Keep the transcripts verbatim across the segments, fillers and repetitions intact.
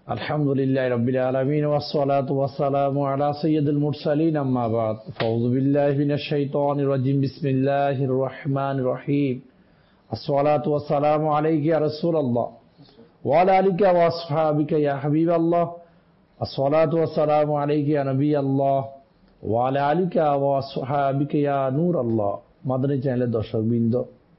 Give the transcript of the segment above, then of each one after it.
আলহামদুলিল্লাহি রাব্বিল আলামিন ওয়াস সালাতু ওয়াস সালামু আলা সাইয়্যিদিল মুরসালিন আম্মা বাদ ফাউযু বিল্লাহি মিনাশ শাইতানির রাজিম বিসমিল্লাহির রহমানির রহিম আসসালাতু ওয়াস সালামু আলাইকা ইয়া রাসূলুল্লাহ ওয়া আলা আলিকা ওয়া আসহাবিকা ইয়া হাবিবাল্লাহ আসসালাতু ওয়াস সালামু আলাইকা ইয়া নবিয়াল্লাহ ওয়া আলা আলিকা ওয়া আসহাবিকা ইয়া নূরাল্লাহ। মাদানী চ্যানেলের দর্শকবৃন্দ,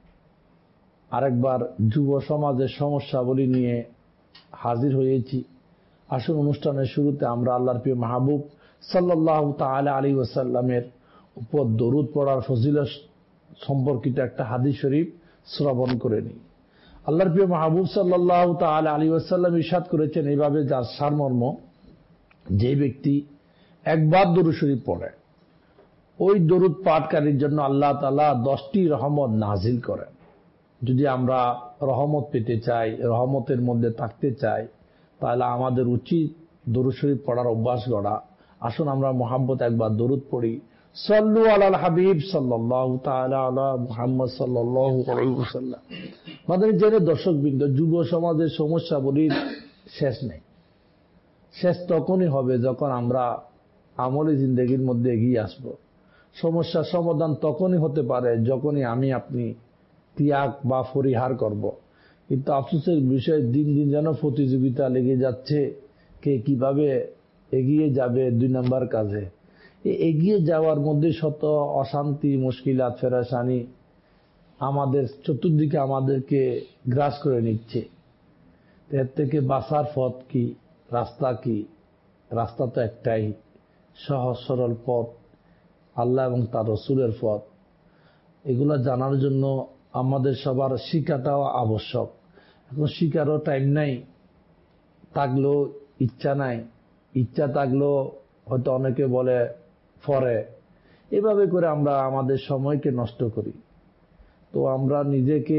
আরেকবার যুব সমাজের সমস্যাবলী নিয়ে হাজির হয়েছি। আসল অনুষ্ঠানের শুরুতে আমরা আল্লাহর প্রিয় মাহবুব সাল্লাল্লাহু তাআলা আলাইহি ওয়াসাল্লামের উপর দরুদ পড়ার ফজিলত সম্পর্কিত একটা হাদিস শরীফ শ্রবণ করে নিই। আল্লাহর প্রিয় মাহবুব সাল্লাল্লাহু তাআলা আলাইহি ওয়াসাল্লাম ইরশাদ করেছেন এইভাবে, যার সারমর্ম, যে ব্যক্তি একবার দরুদ শরীফ পড়ে ওই দরুদ পাঠকারীর জন্য আল্লাহ তাআলা দশটি রহমত নাজিল করেন। যদি আমরা রহমত পেতে চাই, রহমতের মধ্যে থাকতে চাই, তাহলে আমাদের উচিত দরুদ শরীফ পড়ার অভ্যাস গড়া। আসুন আমরা মুহাম্মদ একবার দরুদ পড়ি। সাল্লু আলাল হাবিব সাল্লাল্লাহু তাআলা আলা মুহাম্মদ সাল্লাল্লাহু আলাইহি ওয়াসাল্লাম। মাদানী চ্যানেলের দর্শকবৃন্দ, যুব সমাজের সমস্যাবলীর শেষ নেই। শেষ তখনই হবে যখন আমরা আমলি জিন্দেগির মধ্যে এগিয়ে আসব। সমস্যার সমাধান তখনই হতে পারে যখনই আমি আপনি ত্যাগ বা পরিহার করব। কিন্তু আফসোসের বিষয়, দিন দিন যেন প্রতিযোগিতা লেগে যাচ্ছে, কে কিভাবে এগিয়ে যাবে দুই নম্বর কাজে। এগিয়ে যাওয়ার মধ্যে শত অশান্তি, মুশকিলাত, ফেরেশানি আমাদের চতুর্দিকে আমাদেরকে গ্রাস করে নিচ্ছে। এর থেকে বাঁচার পথ কি, রাস্তা কি? রাস্তা তো একটাই, সহজ সরল পথ, আল্লাহ এবং তার রসুলের পথ। এগুলা জানার জন্য আমাদের সবার শিক্ষাটাও আবশ্যক। এখন শিক্ষারও টাইম নাই, থাকলেও ইচ্ছা নাই, ইচ্ছা থাকলেও হয়তো অনেকে বলে পরে। এভাবে করে আমরা আমাদের সময়কে নষ্ট করি। তো আমরা নিজেকে,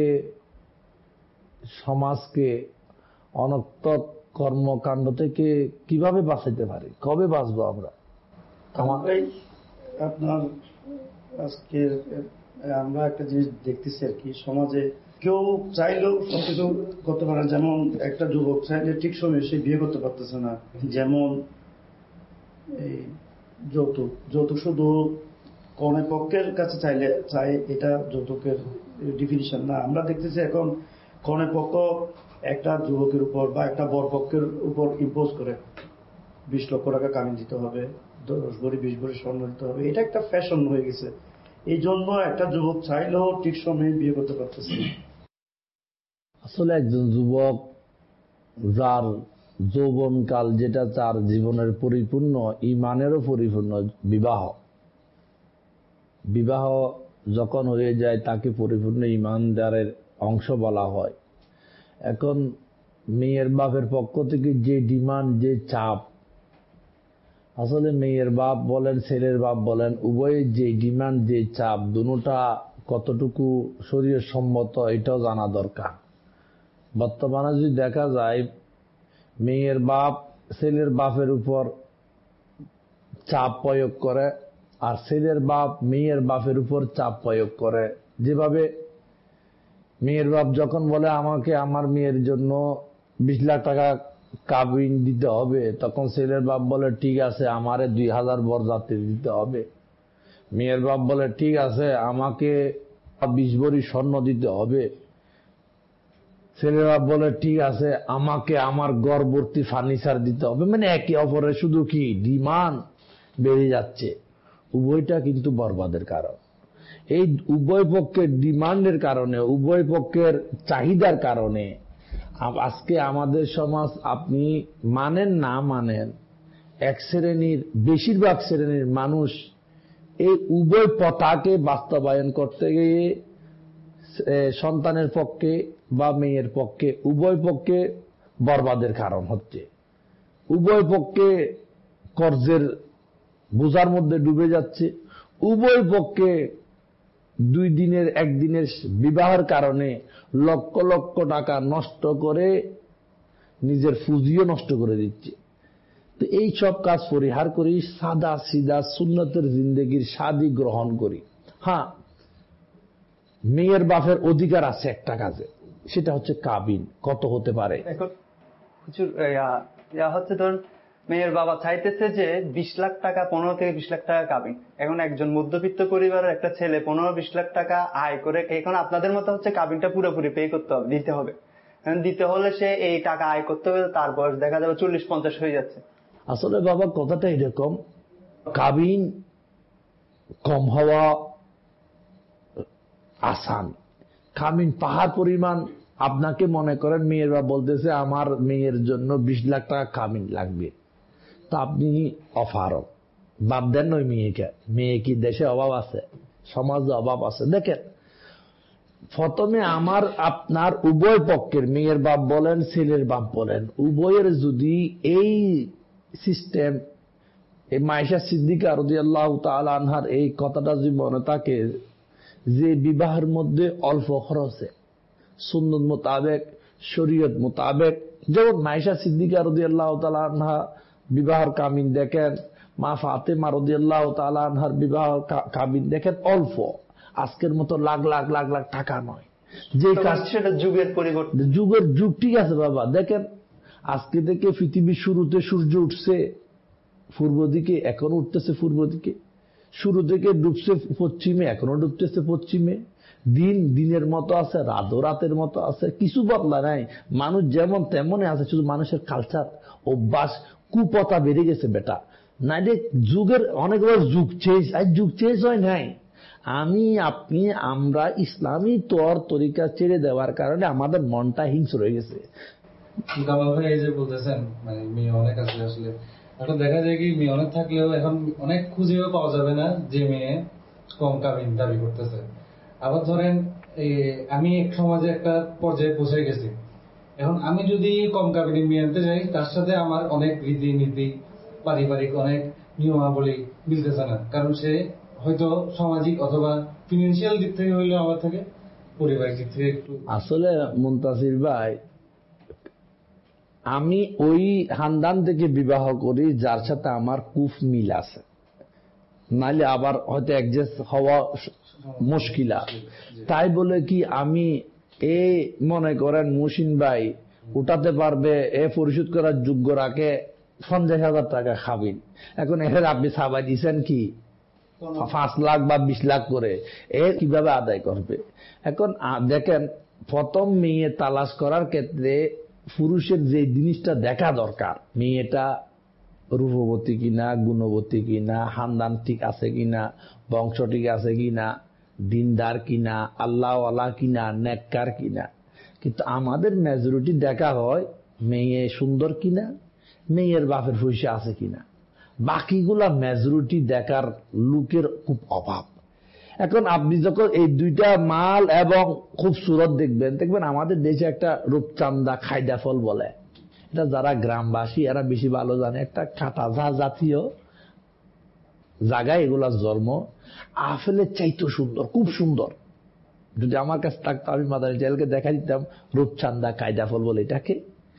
সমাজকে অনর্থক কর্মকাণ্ড থেকে কিভাবে বাঁচাইতে পারি? কবে বাঁচবো আমরা? আপনার আজকে আমরা একটা জিনিস দেখতেছি আর কি, সমাজে কেউ চাইলেও সবকিছু করতে পারে। যেমন একটা যুবক চাইলে ঠিক সময় সে বিয়ে করতে পারতেছে না। যেমন এই যৌতুক, যৌতুক শুধু কনে পক্ষের কাছে চাইলে চাই, এটা যৌতুকের ডিফিনিশন না। আমরা দেখতেছি এখন কনে পক্ষ একটা যুবকের উপর বা একটা বর পক্ষের উপর ইম্পোজ করে বিশ লক্ষ টাকা কামিয়ে দিতে হবে, দশ ভরি বিশ ভরি স্বর্ণ দিতে হবে। এটা একটা ফ্যাশন হয়ে গেছে। এই জন্য একটা যুবক চাইলেও ঠিক সময়ে বিয়ে করতে পারতেছে। আসলে একজন যুবক যার যৌবনকাল, যেটা তার জীবনের পরিপূর্ণ, ইমানেরও পরিপূর্ণ বিবাহ, বিবাহ যখন হয়ে যায় তাকে পরিপূর্ণ ইমানদারের অংশ বলা হয়। এখন মেয়ের বাপের পক্ষ থেকে যে ডিমান্ড, যে চাপ, আসলে মেয়ের বাপ বলেন, ছেলের বাপ বলেন, উভয়ের যে ডিমান্ড, যে চাপ, দুটোটা কতটুকু শরীয়ত সম্মত এটাও জানা দরকার। বর্তমানে যদি দেখা যায়, মেয়ের বাপ ছেলের বাপের উপর চাপ প্রয়োগ করে, আর ছেলের বাপ মেয়ের বাপের উপর চাপ প্রয়োগ করে। যেভাবে মেয়ের বাপ যখন বলে আমাকে আমার মেয়ের জন্য বিশ লাখ টাকা কাবিন দিতে হবে, তখন ছেলের বাপ বলে ঠিক আছে আমারে দুই হাজার বরযাত্রী দিতে হবে। মেয়ের বাপ বলে ঠিক আছে আমাকে বিশ ভরি স্বর্ণ দিতে হবে। ছেলের বাপ বলে ঠিক আছে আমাকে আমার গর্ভবর্তী ফার্নিচার দিতে হবে। মানে একে অপরের শুধু কি ডিমান্ড বেড়ে যাচ্ছে। উভয়টা কিন্তু বরবাদের কারণ। এই উভয় পক্ষের ডিমান্ডের কারণে, উভয় পক্ষের চাহিদার কারণে আজকে আমাদের সমাজ, আপনি মানেন না মানেন, এক শ্রেণীর, বেশিরভাগ শ্রেণীর মানুষ এই উভয় পথাকে বাস্তবায়ন করতে গিয়ে সন্তানের পক্ষে বা মেয়ের পক্ষে, উভয় পক্ষে বরবাদের কারণ হচ্ছে। উভয় পক্ষে কর্জের বোঝার মধ্যে ডুবে যাচ্ছে। উভয় পক্ষে দুই দিনের একদিনের বিবাহের কারণে লক্ষ লক্ষ টাকা নষ্ট করে নিজের পুঁজিও নষ্ট করে দিচ্ছে। তো এই সব কাজ পরিহার করি, সাদা সিধা সুন্নতের জিন্দেগির স্বাদই গ্রহণ করি। হ্যাঁ, মেয়ের বাপের অধিকার আছে একটা কাজে, সেটা হচ্ছে কাবিন। কত হতে পারে? এখন হুজুর যা হচ্ছে ধরুন মেয়ের বাবা চাইতেছে যে বিশ লাখ টাকা পনেরো থেকে বিশ লাখ টাকা কাবিন। এখন একজন মধ্যবিত্ত পরিবারের একটা ছেলে পনেরো বিশ লাখ টাকা আয় করে, এখন আপনাদের মতো হচ্ছে কাবিনটা পুরোপুরি পে করতে হবে, দিতে হবে। দিতে হলে সে এই টাকা আয় করতে হবে, তার বয়স দেখা যাবে চল্লিশ পঞ্চাশ হয়ে যাচ্ছে। আসলে বাবা কথাটা এরকম, কাবিন কম হওয়া আসান, কাবিন পাহাড় পরিমাণ। আপনাকে মনে করেন মেয়ের বাবা বলতেছে আমার মেয়ের জন্য বিশ লাখ টাকা কাবিন লাগবে, তা আপনি অফারক বাদ দেন ওই মেয়েকে। মেয়ে কি দেশে অভাব আছে, সমাজে অভাব আছে? দেখেন, প্রথমে আমার আপনার উভয় পক্ষের, মেয়ের বাপ বলেন ছেলের বাপ বলেন, উভয়ের যদি এই সিস্টেম, এই মায়েশা সিদ্দিকা রাদিয়াল্লাহু তাআলা আনহার এই কথাটা যদি মনে থাকে যে বিবাহের মধ্যে অল্প খরচে সুন্নত মোতাবেক শরীয়ত মোতাবেক, যেমন মায়েশা সিদ্দিকা রাদিয়াল্লাহু তাআলা আনহা বিবাহের কামিন দেখেন, মা ফাতেমা রাদিয়াল্লাহু তাআলা আনহার বিবাহের কামিন দেখেন অল্প, আজকের মতো লাখ লাখ লাখ লাখ টাকা নয়। যে কাজ সেটা যুগের পরিবর্তন, যুগের যুগ ঠিক আছে বাবা। দেখেন আজকে থেকে পৃথিবীর শুরুতে সূর্য উঠছে পূর্ব দিকে, এখনো উঠতেছে পূর্ব দিকে, শুরু থেকে ডুবছে পশ্চিমে, এখনো ডুবতেছে পশ্চিমে। দিন দিনের মতো আছে, রাতও রাতের মতো আছে, কিছু বদলা নাই। মানুষ যেমন তেমনই আছে, শুধু মানুষের কালচার অভ্যাস কুপথা বেড়ে গেছে বেটা। না যে যুগের অনেকবার যুগ চেঞ্জ, আর যুগ চেঞ্জ হয় নাই। আমি আপনি আমরা ইসলামী তর তরিকা ছেড়ে দেওয়ার কারণে আমাদের মনটা হিংস্র হয়ে গেছে। এই যে বলতেছেন মানে মেয়ে অনেক আছে, আসলে এখন দেখা যায় কি মেয়ে অনেক থাকলেও এখন অনেক খুঁজেও পাওয়া যাবে না যে মেয়ে কম কাবিন দাবি করতেছে। আবার ধরেন আমি এক সমাজে একটা পর্যায়ে পৌঁছে গেছি, এখন আমি যদি কম কাবিনী মেয়ে আনতে যাই, তার সাথে আমার অনেক রীতি নীতি পারিবারিক অনেক নিয়মাবলী মিলতেছে না, কারণ সে হয়তো সামাজিক অথবা ফিনান্সিয়াল দিক থেকে হইলেও আমার থেকে পরিবারিক দিক থেকে একটু। আসলে মুনতাসির ভাই, আমি ওই খানদান থেকে বিবাহ করি যার সাথে আমার কুফ মিল আছে, নাইলে আবার হয়তো অ্যাডজাস্ট হওয়া মুশকিলা। তাই বলে কি আমি এ মনে করেন মুহসিন ভাই উঠাতে পারবে, এ পরিশোধ করার যোগ্য রাখে পঞ্চাশ হাজার টাকা খাবিন। এখন এর আপনি সাবাই দিচ্ছেন কি পাঁচ লাখ বা বিশ লাখ করে, এ কিভাবে আদায় করবে? এখন দেখেন, প্রথম মেয়ে তালাশ করার ক্ষেত্রে পুরুষের যে জিনিসটা দেখা দরকার, মেয়েটা রূপবতী কিনা, গুণবতী কিনা, খানদান ঠিক আছে কিনা, বংশ ঠিক আছে কিনা, দিনদার কিনা, আল্লাহওয়ালা কিনা, নেককার কিনা। কিন্তু আমাদের মেজরিটি দেখা হয় মেয়ে সুন্দর কিনা, মেয়ের বাপের পয়সা আছে কিনা, বাকিগুলা মেজরিটি দেখার লোকের খুব অভাব। এখন আপনি যখন এই দুইটা মাল এবং খুব সুরত দেখবেন, দেখবেন আমাদের দেশে একটা রূপচান্দা খাইদা ফল বলে, এটা যারা গ্রামবাসী এরা বেশি ভালো জানে, একটা কাটাঝা জাতীয় জায়গায় এগুলা জন্ম, আপেলের চাইতো সুন্দর, খুব সুন্দর। যদি আমার কাছে থাকতো আমি মাদানী জেলকে দেখা দিতাম রূপচান্দা কায়দা ফল বলে এটাকে।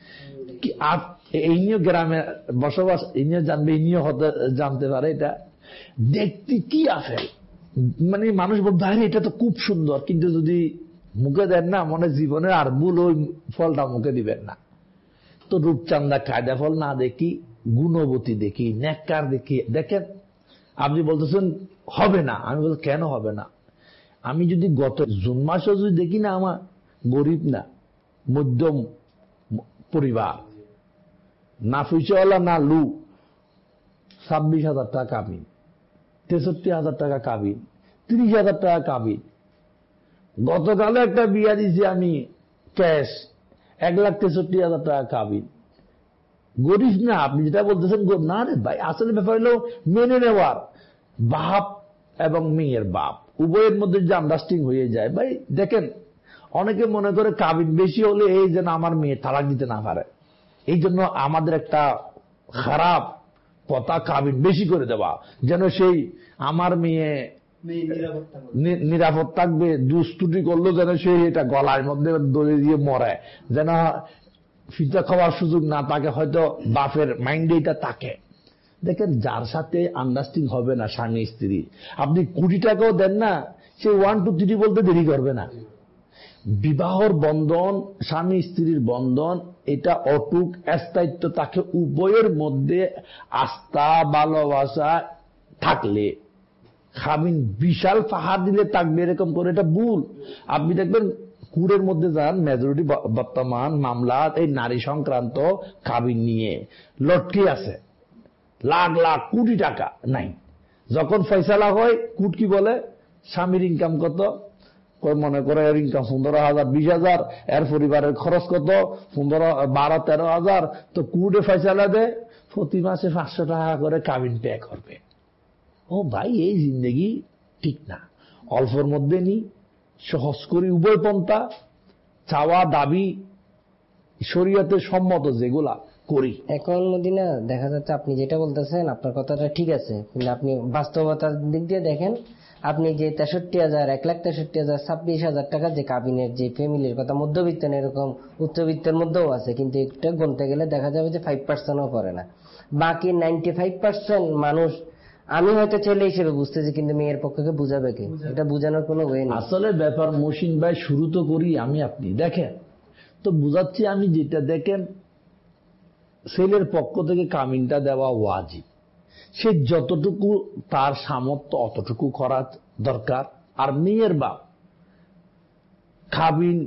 এই নিয়ে গ্রামে বসবাস, এই নিয়ে জানবে, এই নিয়ে হতে জানতে পারে। এটা দেখতে কি আপেল, মানে মানুষ বলতে পারে এটা তো খুব সুন্দর, কিন্তু যদি মুখে দেন না মনে জীবনের আর ভুল ওই ফলটা মুখে দিবেন না। তো রূপচান্দা কায়দা ফল না দেখি, গুণবতী দেখি, নেককার দেখি। দেখেন আপনি বলতেছেন হবে না, আমি বলতে কেন হবে না? আমি যদি গত জুন মাসে যদি দেখি না, আমার গরিব না, মধ্যম পরিবার, না পয়সাওয়ালা না লু, ছাব্বিশ হাজার টাকা কাবিন, তেষট্টি হাজার টাকা কাবিন, ত্রিশ হাজার টাকা কাবিন। গতকালে একটা বিয়া দিয়েছি আমি ক্যাশ, এক লাখ তেষট্টি হাজার টাকা কাবিন। গরিব না, আপনি যেটা বলতেছেন না রে ভাই, আসলে ব্যাপার হলো মেনে নেওয়ার। বাপ এবং মেয়ের বাপ উভয়ের মধ্যে যে আন্ডারস্ট্যান্ডিং হয়ে যায়। ভাই দেখেন, অনেকে মনে করে কাবিন বেশি হলে এই যেন আমার মেয়ে তালাক দিতে না পারে, এই জন্য আমাদের একটা খারাপ কথা কাবিন বেশি করে দেওয়া, যেন সেই আমার মেয়ে নিরাপদ থাকবে, দুষ্তুটি করলো যেন সে এটা গলার মধ্যে দড়ি দিয়ে মরে, যেন ফিতা খাওয়ার সুযোগ না থাকে, হয়তো বাপের মাইন্ডে এটা থাকে। দেখেন যার সাথে আন্ডারস্ট্যান্ডিং হবে না স্বামী স্ত্রী, আপনি কোটি টাকাও দেন না, সে ওয়ান টু থ্রি বলতে দেরি করবে না। বিবাহর বন্ধন, স্বামী স্ত্রীর বন্ধন এটা অটুক স্থায়িত্ব তাকে উভয়ের মধ্যে আস্থা ভালোবাসা থাকলে খাবিন বিশাল পাহাড় দিলে থাকবে এরকম করে, এটা ভুল। আপনি দেখবেন কুড়ের মধ্যে যান, মেজরিটি বর্তমান মামলা এই নারী সংক্রান্ত খাবিন নিয়ে লটকে আছে, লাখ লাখ কোটি টাকা নাই। যখন ফয়সালা হয় কুট কি বলে, স্বামীর ইনকাম কত, মনে করে এর ইনকাম পনেরো হাজার বিশ হাজার, এর পরিবারের খরচ কত পনেরো বারো তেরো হাজার, তো কুটে ফয়সালা দে প্রতি মাসে পাঁচশো টাকা করে কাবিন পে করবে। ও ভাই, এই জিন্দগি ঠিক না। অল্পর মধ্যে নি সহজ করি উভয় পন্থা, চাওয়া দাবি শরীয়তে সম্মত যেগুলা করি। এখন মদিনা দেখা যাচ্ছে আপনি যেটা বলতেছেন আপনার কথাটা ঠিক আছে, কিন্তু আপনি বাস্তবতার দিক দিয়ে দেখেন, আপনি যে তেষট্টি হাজার এক লাখ তেষট্টি হাজার ছাব্বিশ হাজার টাকা যে কাবিনের যে ফ্যামিলির কথা, মধ্যবিত্ত এরকম উচ্চবিত্তের মধ্যেও আছে, কিন্তু এটা গুনতে গেলে দেখা যাবে যে ফাইভ পার্সেন্টও করে না। বাকি নাইনটি ফাইভ পার্সেন্ট মানুষ আমি হয়তো ছেলে হিসেবে বুঝতেছি, কিন্তু মেয়ের পক্ষে বুঝাবে কি? এটা বুঝানোর কোনো ওয়ে নেই। আসলে ব্যাপার মহসিন ভাই, শুরু তো করি আমি আপনি দেখেন তো বুঝাচ্ছি আমি যেটা, দেখেন ছেলের পক্ষ থেকে কামিনটা দেওয়া ওয়াজিব, সে যতটুকু তার সামর্থ্য অতটুকু করা দরকার। আর মেয়ের বাপ কাবিন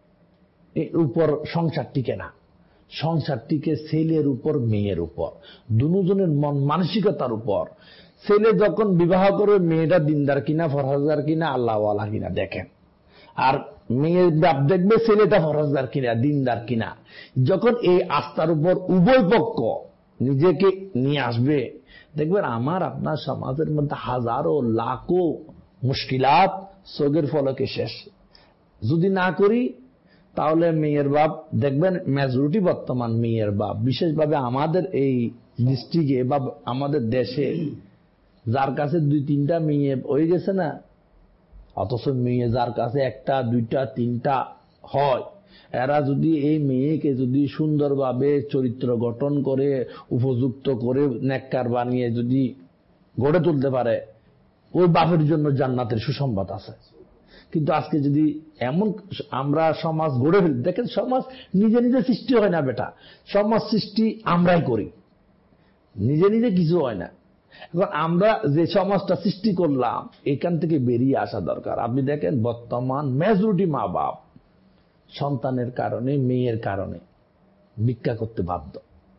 উপর সংসার টিকে না, সংসার টিকে ছেলের উপর মেয়ের উপর, দুজনের মন মানসিকতার উপর। ছেলে যখন বিবাহ করে মেয়েটা দিনদার কিনা ফরহাজদার কিনা আল্লাহওয়ালা কিনা দেখেন, আর মেয়ের বাপ দেখবে ছেলেটা ফরহাজদার কিনা দিনদার কিনা। যখন এই আস্থার উপর উভয় পক্ষ নিজেকে নিয়ে আসবে, দেখবেন আমার আপনার সমাজের মধ্যে হাজারো লাখো মুশকিলাত চোখের ফলকে শেষ। যদি না করি তাহলে মেয়ের বাপ দেখবেন মেজরিটি বর্তমান মেয়ের বাপ, বিশেষভাবে আমাদের এই ডিস্ট্রিক্টে বা আমাদের দেশে যার কাছে দুই তিনটা মেয়ে হয়ে গেছে না, অথচ মেয়ে যার কাছে একটা দুইটা তিনটা হয়, এরা যদি এই মেয়েকে যদি সুন্দরভাবে চরিত্র গঠন করে উপযুক্ত করে নেককার বানিয়ে যদি গড়ে তুলতে পারে, ওই বাপের জন্য জান্নাতের সুসংবাদ আছে। কিন্তু আজকে যদি এমন আমরা সমাজ গড়ে ফেলি, দেখেন সমাজ নিজে নিজে সৃষ্টি হয় না বেটা, সমাজ সৃষ্টি আমরাই করি, নিজে নিজে কিছু হয় না। এখন আমরা যে সমাজটা সৃষ্টি করলাম এখান থেকে বেরিয়ে আসা দরকার। আপনি দেখেন বর্তমান মেজরিটি মা বাপ সন্তানের কারণে মেয়ের কারণে ভিক্ষা করতে বাধ্য।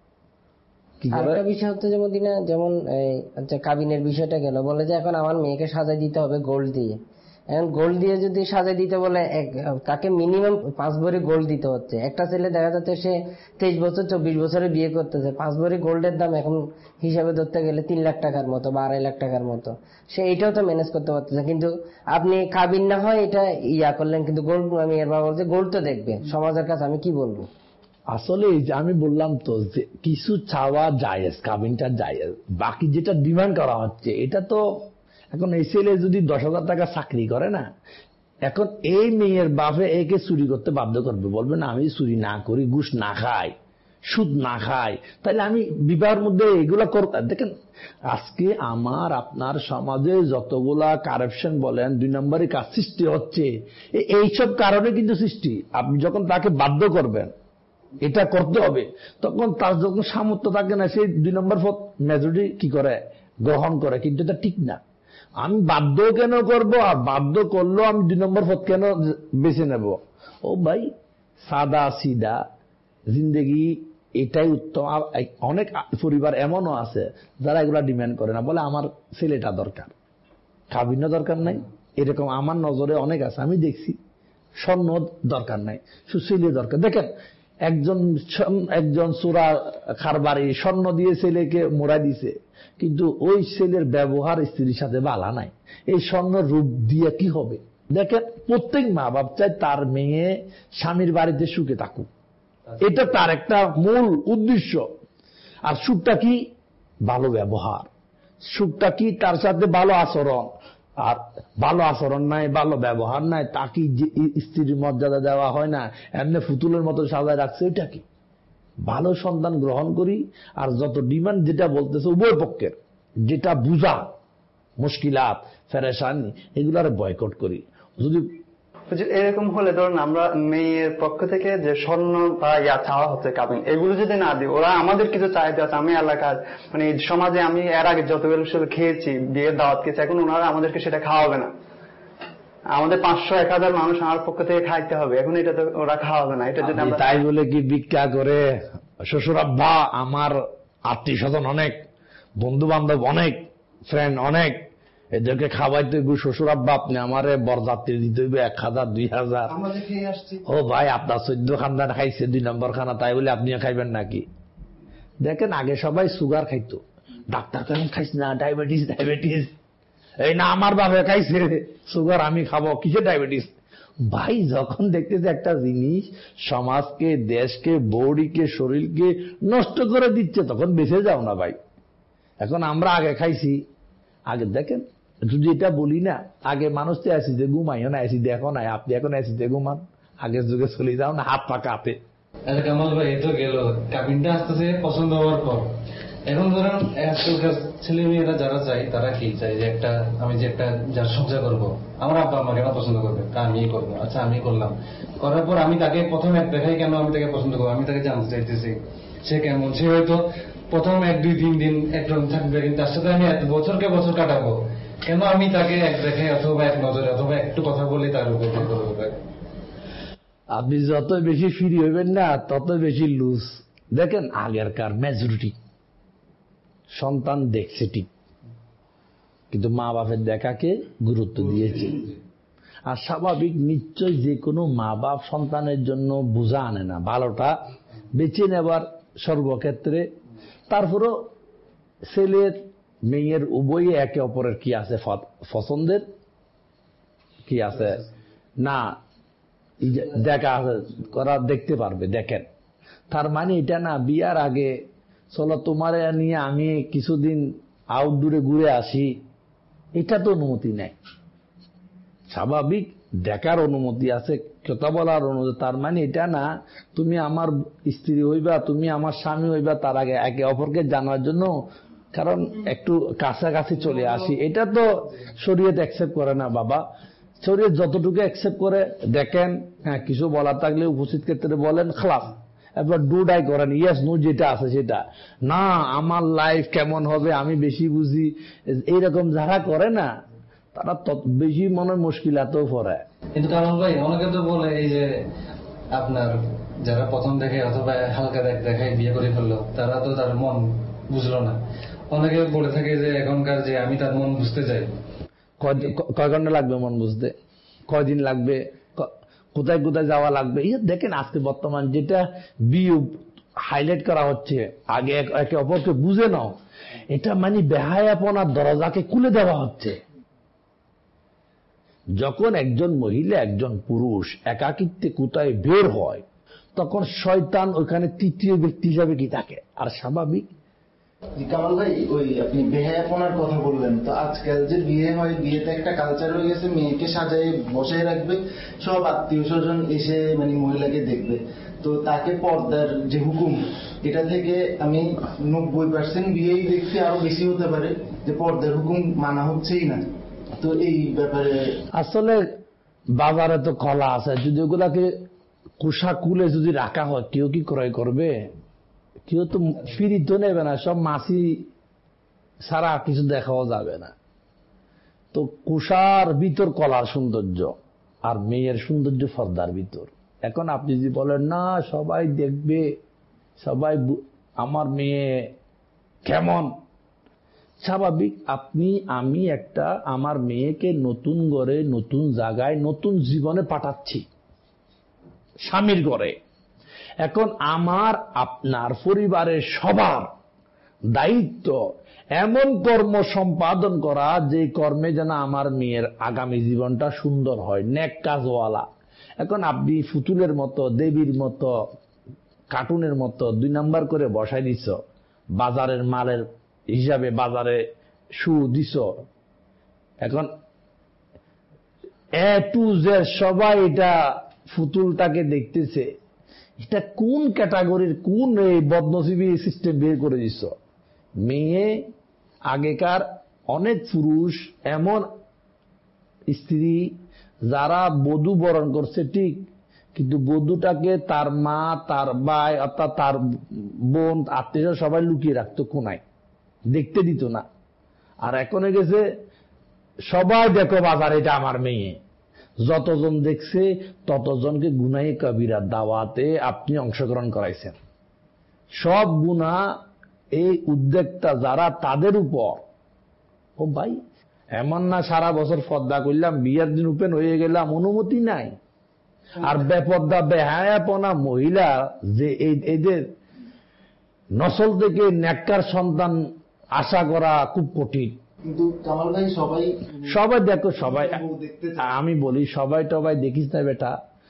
আরেকটা বিষয় হচ্ছে যেমন দিনা যেমন আচ্ছা কাবিনের বিষয়টা গেল, বলে যে এখন আমার মেয়েকে সাজাই দিতে হবে গোল্ড দিয়ে। এখন গোল্ড দিয়ে যদি সাজাই দিতে বলে তাকে মিনিমাম পাঁচ ভরি গোল্ড দিতে হচ্ছে। একটা ছেলে দেখা যাচ্ছে সে তেইশ বছর চব্বিশ বছরে বিয়ে করতেছে, পাঁচ ভরি গোল্ডের দাম এখন হিসাবে ধরতে গেলে তিন লাখ টাকার মতো বা আড়াই লাখ টাকার মতো। সে এইটাও তো ম্যানেজ করতে পারতেছে, কিন্তু আপনি কাবিন না হয় এটা ইয়া করলেন, কিন্তু গোল্ড আমি এর বাবা বলছে গোল্ড তো দেখবে সমাজের কাছে। আমি কি বলবো? আসলে এই যে আমি বললাম তো যে কিছু চাওয়া জায়েজ, কাবিনটা জায়েজ, বাকি যেটা ডিমান্ড করা হচ্ছে এটা তো এখন এই ছেলে যদি দশ হাজার টাকা চাকরি করে না, এখন এই মেয়ের বাপে একে চুরি করতে বাধ্য করবে, বলবে না আমি চুরি না করি, ঘুষ না খাই, সুদ না খাই, তাহলে আমি বিবাহের মধ্যে এগুলা করতে। দেখেন আজকে আমার আপনার সমাজে যতগুলা কারাপশন বলেন দুই নম্বরে কাজ সৃষ্টি হচ্ছে, এইসব কারণে কিন্তু সৃষ্টি। আপনি যখন তাকে বাধ্য করবেন এটা করতে হবে, তখন তার যখন সামর্থ্য থাকে না, সেই দুই নম্বর পথ মেজরিটি কি করে গ্রহণ করে, কিন্তু এটা ঠিক না। আমি বাধ্য কেন করব, আর বাধ্য করলেও আমি দুই নম্বর পথ কেন বেছে নেব? ও ভাই সাদা সিধা জিন্দগি এটাই উত্তম। অনেক পরিবার এমনও আছে যারা এগুলা ডিমান্ড করে না, বলে আমার ছেলেটা দরকার, কাবিনও দরকার নাই। এরকম আমার নজরে অনেক আছে, আমি দেখছি। স্বর্ণ দরকার নাই, সুশীলে দরকার। দেখেন একজন একজন চোরা খারবারি স্বর্ণ দিয়ে ছেলেকে মোড়া দিছে, কিন্তু ওই ছেলের ব্যবহার স্ত্রীর সাথে ভালো নাই। এই স্বর্ণ রূপ দিয়ে কি হবে? দেখেন প্রত্যেক মা বাপ চায় তার মেয়ে স্বামীর বাড়িতে সুখে থাকুক, এটা তার একটা মূল উদ্দেশ্য। আর সুখটা কি? ভালো ব্যবহার। সুখটা কি? তার সাথে ভালো আচরণ। আর ভালো আচরণ নাই, ভালো ব্যবহার নাই, তাকে স্ত্রীর মর্যাদা দেওয়া হয় না, এমনি ফুতুলের মতো সাজায় রাখছে, ওইটা কি? ভালো সন্তান গ্রহণ করি। আর যত ডিমান্ড যেটা বলতেছে উভয় পক্ষের, যেটা বুঝা মুশকিলাত ফেরেশানি, এগুলার বয়কট করি। যদি এরকম হলে ধরুন আমরা মেয়ের পক্ষ থেকে যে স্বর্ণ বা ইয়া চাওয়া হচ্ছে কাবিন, এগুলো যদি না দিই, ওরা আমাদের কিছু চাইতে আছে, আমি এলাকার মানে সমাজে আমি এর আগে যতগুলো খেয়েছি বিয়ের দাওয়াত খেয়েছি, এখন ওনারা আমাদেরকে সেটা খাওয়াবে না। আমাদের পাঁচশো এক হাজার মানুষ আমার পক্ষ থেকে খাইতে হবে, এখন এটা তো ওরা খাওয়াবে না। এটা যদি আমরা তাই বলে কি ভিক্ষা করে শ্বশুর আব্বা আমার আত্মীয় স্বজন অনেক, বন্ধু বান্ধব অনেক, ফ্রেন্ড অনেক, এদেরকে খাওয়াইতে হইব, শ্বশুর আব্বা আপনি আমারে বরযাত্রী দিতে হইবে এক হাজার দুই হাজার। ও ভাই আপনার চোদ্দ খানদান খাইছে দুই নম্বর খানা, তাই বলে আপনিও খাইবেন নাকি? দেখেন আগে সবাই সুগার খাইতো, ডাক্তার কেন খাইস না, ডায়াবেটিস ডায়াবেটিস, এই না আমার বাবা খাইছে সুগার আমি খাবো, কিসের ডায়াবেটিস? ভাই যখন দেখতেছে একটা জিনিস সমাজকে, দেশকে, বডিকে, শরীরকে নষ্ট করে দিচ্ছে, তখন বেঁচে যাও না ভাই। এখন আমরা আগে খাইছি, আগে দেখেন যদি এটা বলি না, আগে মানুষ তো অ্যাসিডে ঘুমাইও না, অ্যাসিডে এখন নাই, আপনি এখন অ্যাসিডে ঘুমান, আগের যুগে চলে যাও না হাত পা কাঁপে। কামাল ভাই এতো গেল, কাবিনটা আসতেছে পছন্দ হওয়ার পর, এখন ধরেন আজকালকার ছেলে মেয়েরা যারা চাই তারা কি চাই যে একটা আমি যে একটা যার সংসার করবো, আমার আব্বা আমাকে কেন পছন্দ করবে, তা আমি করবো, আচ্ছা আমি করলাম, করার পর আমি তাকে প্রথম এক দেখাই কেন আমি তাকে পছন্দ করবো, আমি তাকে জানতে চাইতেছি সে কেমন, সে হয়তো প্রথম এক দুই তিন দিন একরকম থাকবে, কিন্তু তার সাথে আমি এত বছরকে বছর কাটাবো, কেন আমি তাকে এক দেখে অথবা এক নজরে অথবা একটু কথা বলে তার উপর করবে। আপনি যত বেশি ফ্রি হইবেন না তত বেশি লুজ। দেখেন আগেরকার মেজরিটি সন্তান দেখছে ঠিক, কিন্তু মা বাপের দেখাকে গুরুত্ব দিয়েছে। আর স্বাভাবিক নিশ্চয় যে কোনো মা বাপ সন্তানের জন্য বোঝা আনে না, ভালোটা বেছে নেবার সর্বক্ষেত্রে। তারপরও ছেলের মেয়ের উভয়ে একে অপরের কি আছে পছন্দের কি আছে না দেখা করা দেখতে পারবে। দেখেন তার মানে এটা না বিয়ার আগে চলো তোমারে নিয়ে আমি কিছুদিন আউটডোরে ঘুরে আসি, এটা তো অনুমতি নেই। স্বাভাবিক দেখার অনুমতি আছে, কথা বলার অনুমতি। তার মানে এটা না তুমি আমার স্ত্রী হইবা, তুমি আমার স্বামী হইবা, তার আগে একে অপরকে জানার জন্য কারণ একটু কাছাকাছি চলে আসি, এটা তো শরীয়ত অ্যাকসেপ্ট করে না বাবা। শরীয়ত যতটুকু অ্যাকসেপ্ট করে দেখেন, হ্যাঁ কিছু বলার থাকলে উপস্থিত ক্ষেত্রে বলেন, খালাস, এবার ডু ডাই করেন, ইয়েস নো যেটা আছে সেটা না। আমার লাইফ কেমন হবে আমি বেশি বুঝি, এইরকম যারা করে না তারা তত বেশি মনে মুশকিলাতেও পড়ে। কিন্তু কামাল ভাই অনেকে তো বলে এই যে আপনার যারা প্রথম দেখে অথবা হালকা দেখায় বিয়ে করে ফেললো, তারা তো তার মন বুঝলো না। অনেকে বলে থাকে যে এখনকার যে আমি তার মন বুঝতে চাই। কয় ঘন্টা লাগবে মন বুঝতে, কয়দিন লাগবে, কোথায় কোথায় যাওয়া লাগবে? ইয়ে দেখেন আজকে বর্তমান যেটা বিয়ে হাইলাইট করা হচ্ছে, আগে একে অপরকে বুঝে নাও, এটা মানে বেহায়াপনার দরজাকে খুলে দেওয়া হচ্ছে। যখন একজন মহিলা একজন পুরুষ একাকিত্বে কোথায় বের হয়, তখন শয়তান ওইখানে তৃতীয় ব্যক্তি হিসাবে কি থাকে। আর স্বাভাবিক কামাল ভাই ওই আপনি বেহায়াপনার কথা বললেন, তো আজকাল যে বিয়ে হয়, বিয়েতে একটা কালচার হয়ে গেছে মেয়েকে সাজায় বসায় রাখবে, সব আত্মীয় স্বজন এসে মানে মহিলাকে দেখবে, তো তাকে পর্দার যে হুকুম এটা থেকে আমি নব্বই পার্সেন্ট বিয়েই দেখছি, আরো বেশি হতে পারে যে পর্দার হুকুম মানা হচ্ছেই না। তো এই ব্যাপারে আসলে বাজারে তো কলা আছে, যদি ওগুলাকে কুষা কুলে যদি রাখা হয় কেউ কি ক্রয় করবে? কেউ তো ফিরি তো নেবে না, সব মাছি ছাড়া কিছু দেখাও যাবে না। তো কুষার ভিতর কলার সৌন্দর্য আর মেয়ের সৌন্দর্য পর্দার ভিতর। এখন আপনি যদি বলেন না সবাই দেখবে, সবাই আমার মেয়ে কেমন, স্বাভাবিক আপনি আমি একটা আমার মেয়েকে নতুন ঘরে নতুন জায়গায় নতুন জীবনে পাঠাচ্ছি স্বামীর ঘরে। এখন আমার আপনার পরিবারের সবার দায়িত্ব এমন কর্ম সম্পাদন করা যে কর্মে যেন আমার মেয়ের আগামী জীবনটা সুন্দর হয়, নেক কাজওয়ালা। এখন আপনি ফুতুলের মতো দেবীর মতো কার্টুনের মতো দুই নাম্বার করে বসাই দিছ, বাজারের মালের হিসাবে বাজারে শু দিছ। এখন এ টু জেড সবাই এটা ফুতুলটাকে দেখতেছে, এটা কোন ক্যাটাগরির কোন এই বদনসিবি সিস্টেম বের করে দিছ। মেয়ে আগেকার অনেক পুরুষ এমন স্ত্রী যারা বধূ বরণ করছে ঠিক, কিন্তু বধূটাকে তার মা, তার ভাই, অর্থাৎ তার বোন, আত্মীয় সবাই লুকিয়ে রাখতো কোনায়, দেখতে দিত না। আর এখন গেছে সবাই দেখো বাজার, এটা আমার মেয়ে। যতজন দেখছে ততজনকে গুনাহে কবিরা দাওয়াতে আপনি অংশগ্রহণ করাইছেন। সব গুনাহ এই উদ্যোগটা যারা, তাদের উপর। ও ভাই, এমন না সারা বছর পর্দা করলাম, বিয়ের দিন ওপেন হয়ে গেলাম, অনুমতি নাই। আর বেপর্দা বেহায়াপনা মহিলা যে এদের নসল থেকে নেককার সন্তান আশা করা খুব কঠিন। কিন্তু কামাল ভাই সবাই সবাই দেখো, সবাই আমি বলি সবাই টবাই দেখিস না বেটা,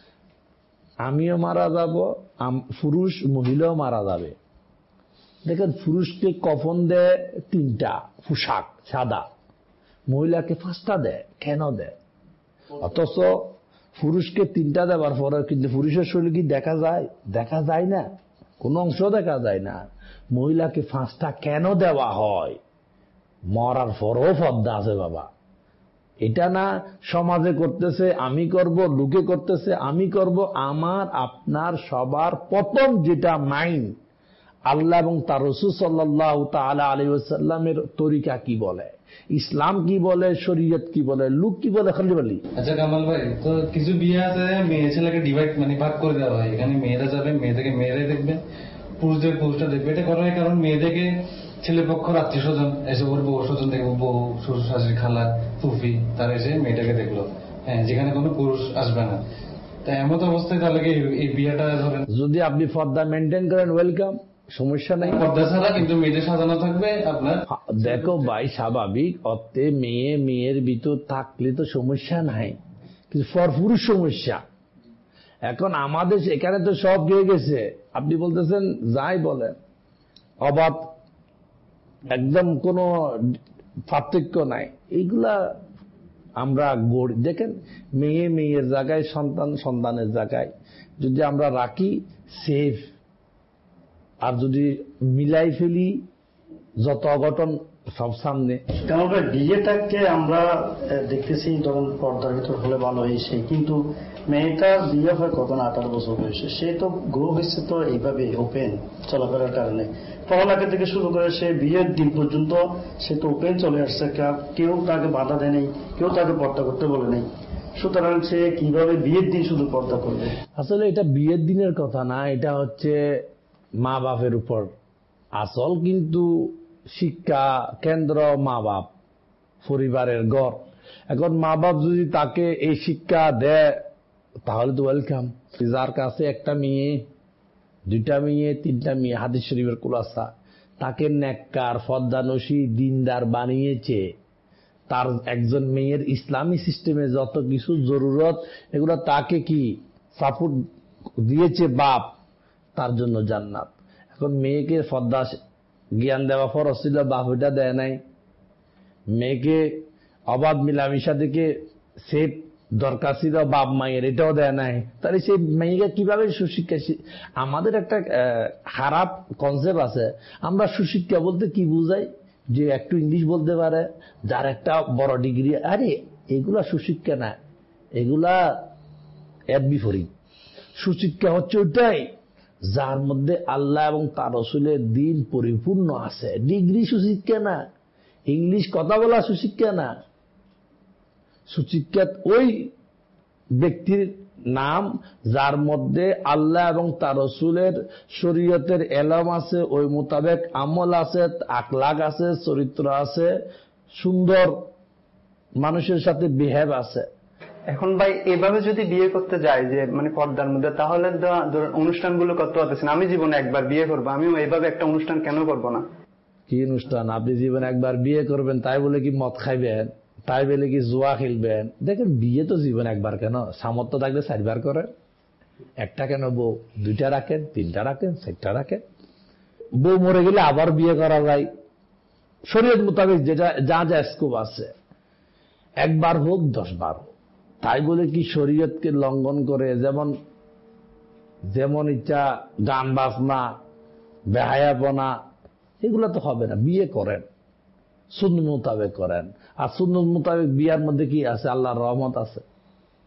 আমিও মারা যাব, পুরুষ মহিলাও মারা যাবে। দেখেন পুরুষকে কফন দেয় তিনটা পোশাক সাদা, মহিলাকে পাঁচটা দেয়। কেন দেয়? অথচ পুরুষকে তিনটা দেওয়ার পরে কিন্তু পুরুষের শরীর কি দেখা যায়? দেখা যায় না, কোনো অংশ দেখা যায় না। মহিলাকে পাঁচটা কেন দেওয়া হয়? মরার পরও পর্দা আছে বাবা। এটা না সমাজে করতেছে আমি করব, লোকে করতেছে আমি করব। আমার আপনার সবার প্রথম যেটা মাইন্ড, আল্লাহ এবং তার রাসূল সাল্লাল্লাহু তাআলা আলাইহি ওয়াসাল্লামের তরিকা কি বলে, ইসলাম কি বলে, শরীয়ত কি বলে, লোক কি বলে, খালি বলি। আচ্ছা কামাল ভাই, তো কিছু বিয়ে আছে মেয়ে ছেলেকে ডিভাইড মানে ভাগ করে দেওয়া হয়, এখানে মেয়েরা যাবে, মেয়েদেরকে মেয়েরাই দেখবে, পুরুষদের পুরুষরা দেখবে। এটা করার কারণ মেয়েদেরকে ছেলে পক্ষের আত্মীয় স্বজন এসে ওর বউ স্বজন দেখবো, বউ শ্বশুর শাশুড়ি খালা ফুফি তারা এসে মেয়েটাকে দেখলো, হ্যাঁ, যেখানে কোনো পুরুষ আসবে না। তাই এমন অবস্থায় তাহলে এই বিয়েটা ধরেন যদি আপনি পর্দা মেনটেন করেন, ওয়েলকাম, সমস্যা নাই। পর্দা ছাড়া কিন্তু মেয়েদের সাজানো থাকবে আপনার। দেখো ভাই, স্বাভাবিক অর্থে মেয়ে মেয়ের ভিতর থাকলে তো সমস্যা নাই, কিন্তু ফর পুরুষ সমস্যা। এখন আমাদের এখানে তো সব গিয়ে গেছে, আপনি বলতেছেন যাই বলেন, অবাধ, একদম কোনো পার্থক্য নাই। এইগুলা আমরা গড়ি। দেখেন মেয়ে মেয়ের জায়গায়, সন্তান সন্তানের জায়গায় যদি আমরা রাখি সেফ, আর যদি মিলাই ফেলি যত অঘটন সব সামনে। কারণ বিয়েটাকে আমরা দেখতেছি ধরুন পর্দার ভিতর হলে ভালো হয়েছে, কিন্তু মেয়েটার বিয়ে হয় কখন আঠারো বছর বয়সে, সে তো গ্রো হয়েছে তো এইভাবে ওপেন চলাফেরার কারণে, পড়ালেখা থেকে শুরু করে সে বিয়ের দিন পর্যন্ত সে তো ওপেন চলে আসছে, কেউ তাকে বাধা দেয় নেই, কেউ তাকে পর্দা করতে বলে নেই। সুতরাং সে কিভাবে বিয়ের দিন শুধু পর্দা করবে? আসলে এটা বিয়ের দিনের কথা না, এটা হচ্ছে মা বাপের উপর আসল। কিন্তু শিক্ষা কেন্দ্র মা বাপ, পরিবারের গড়। এখন মা বাপ যদি তাকে এই শিক্ষা দেয় তাহলে তো ওয়েলকাম। যার কাছে একটা মেয়ে, দুইটা মেয়ে, তিনটা মেয়ে, হাদিস শরীফের কুলাসা, তাকে নেককার, ফদ্দানসী, দিনদার বানিয়েছে। তার একজন মেয়ের ইসলামী সিস্টেমে যত কিছু জরুরত, এগুলো তাকে কি সাপোর্ট দিয়েছে বাপ, তার জন্য জান্নাত। এখন মেয়েকে ফদ্দা জ্ঞান দেওয়া ফরজ ছিল, বাপ ওইটা দেয় নাই। মেয়েকে অবাধ মিলামিশা থেকে সেফ দরকার ছিল বাপ মায়ের, এটাও দেয় নাই। তাহলে সেই মেয়েকে কিভাবে সুশিক্ষা? আমাদের একটা খারাপ কনসেপ্ট আছে, আমরা সুশিক্ষা বলতে কি বুঝাই, যে একটু ইংলিশ বলতে পারে, যার একটা বড় ডিগ্রি। আরে এগুলা সুশিক্ষা না, এগুলা এর বিপরীত। সুশিক্ষা হচ্ছে ওইটাই যার মধ্যে আল্লাহ এবং তার রাসূলের দ্বীন পরিপূর্ণ আছে। ডিগ্রি সুশিক্ষা না, ইংলিশ কথা বলা সুশিক্ষা না। সুশিক্ষা ওই ব্যক্তির নাম যার মধ্যে আল্লাহ এবং তার রাসূলের শরীয়তের এলম আছে, ওই মোতাবেক আমল আছে, আখলাক আছে, চরিত্র আছে, সুন্দর মানুষের সাথে বিহেভ আছে। এখন ভাই এভাবে যদি বিয়ে করতে যাই যে মানে পর্দার মধ্যে, তাহলে অনুষ্ঠানগুলো করতে পারতেছেন। আমি জীবনে একবার বিয়ে করবো, আমিও এইভাবে একটা অনুষ্ঠান কেন করবো না? কি অনুষ্ঠান? আপনি জীবনে একবার বিয়ে করবেন তাই বলে কি মদ খাইবেন, তাই বলে কি জুয়া খেলবেন? দেখেন বিয়ে তো জীবন একবার, কেন সামর্থ্য থাকলে চারবার করেন। একটা কেন বউ, দুইটা রাখেন, তিনটা রাখেন, চারটা রাখেন। বউ মরে গেলে আবার বিয়ে করা যায়, শরীয়ত মোতাবেক যেটা যা যা স্কোপ আছে। একবার হোক দশ বার হোক, তাই বলে কি শরীয়তকে লঙ্ঘন করে যেমন যেমন ইচ্ছা গান বাজনা, বেহায়াপনা, এগুলো তো হবে না। বিয়ে করেন, সুন্নত মোতাবেক করেন। আর সুন্নত মোতাবেক বিয়ার মধ্যে কি আছে? আল্লাহর রহমত আছে।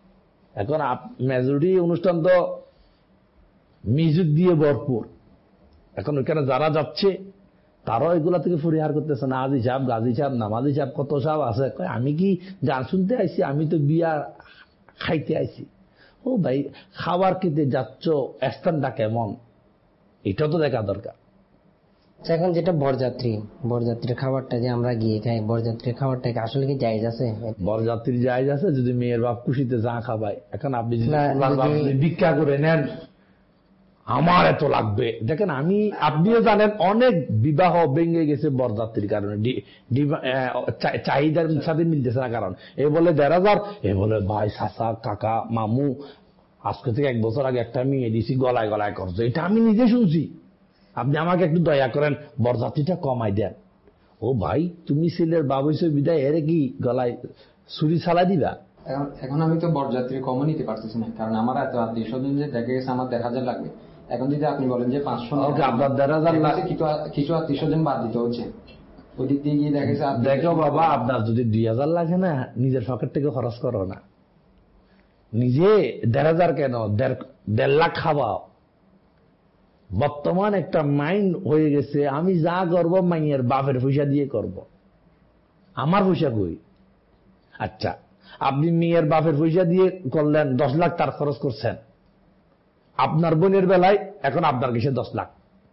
এখন মেজরিটি অনুষ্ঠান তো মিউজিক দিয়ে ভরপুর। এখন ওইখানে যারা যাচ্ছে তারাও এগুলা থেকে পরিহার করতেছে না। আজি সাহেব, গাজী সাহেব, নামাজি সাহেব, কত সাহেব আছে। আমি কি গান শুনতে আইছি? আমি তো বিয়া খাইতে আইছি। ও ভাই, খাবার খেতে যাচ্ছ, স্থানটা কেমন এটা তো দেখা দরকার। এখন যেটা বরযাত্রী, বরযাত্রীর খাবারটা যে আমরা গিয়ে খাই, বরযাত্রীর খাবারটা আসলে কি জায়েজ আছে? বরযাত্রীর জায়েজ আছে যদি মেয়ের বাপ খুশিতে যা খাবায়। এখন আপনি যদি ভিক্ষা করে নেন, আমার এত লাগবে, দেখেন আমি আপনিও জানেন অনেক বিবাহ ভেঙে গেছে বরযাত্রীর কারণে, চাহিদার সাথে মিলতেছে না। কারণ এ বলে দেড় হাজার, এ বলে ভাই, চাচা, কাকা, মামু, আজকে থেকে এক বছর আগে একটা মেয়ে দিছি, গলায় গলায় করছে। এটা আমি নিজে শুনছি। আপনি আমাকে একটু দয়া করেন, বরযাত্রীটা কমাই দেন। ও ভাই, তুমি ছেলের বাবু হিসেবে বিদায়, এরে কি গলায় ছুরি চালাই দিবা? এখন আমি তো বরযাত্রী কমও নিতে পারতেছি না, কারণ আমার এত আত্মীয় স্বজন যে দেখা গেছে আমার দেড় হাজার লাগবে। এখন যদি আপনি বলেন যে পাঁচশো, আপনার দেড় হাজার কিছু আত্মীয় স্বজন বাদ দিতে হচ্ছে, ওই দিক দিয়ে গিয়ে দেখা গেছে। দেখো বাবা, আপনার যদি দুই হাজার লাগে না, নিজের পকেট থেকে খরচ করো না। নিজে দেড় হাজার কেন, দেড় লাখ খাওয়াও। বর্তমান একটা মাইন্ড হয়ে গেছে, আমি যা করব মাইয়ের বাপের পয়সা দিয়ে করব, আমার পয়সা কই। আচ্ছা, আপনি মেয়ের বাপের পয়সা দিয়ে করলেন, দশ লাখ তার খরচ করছেন। আপনার বোনের বেলায় এখন আপনার কাছে দশ লাখ,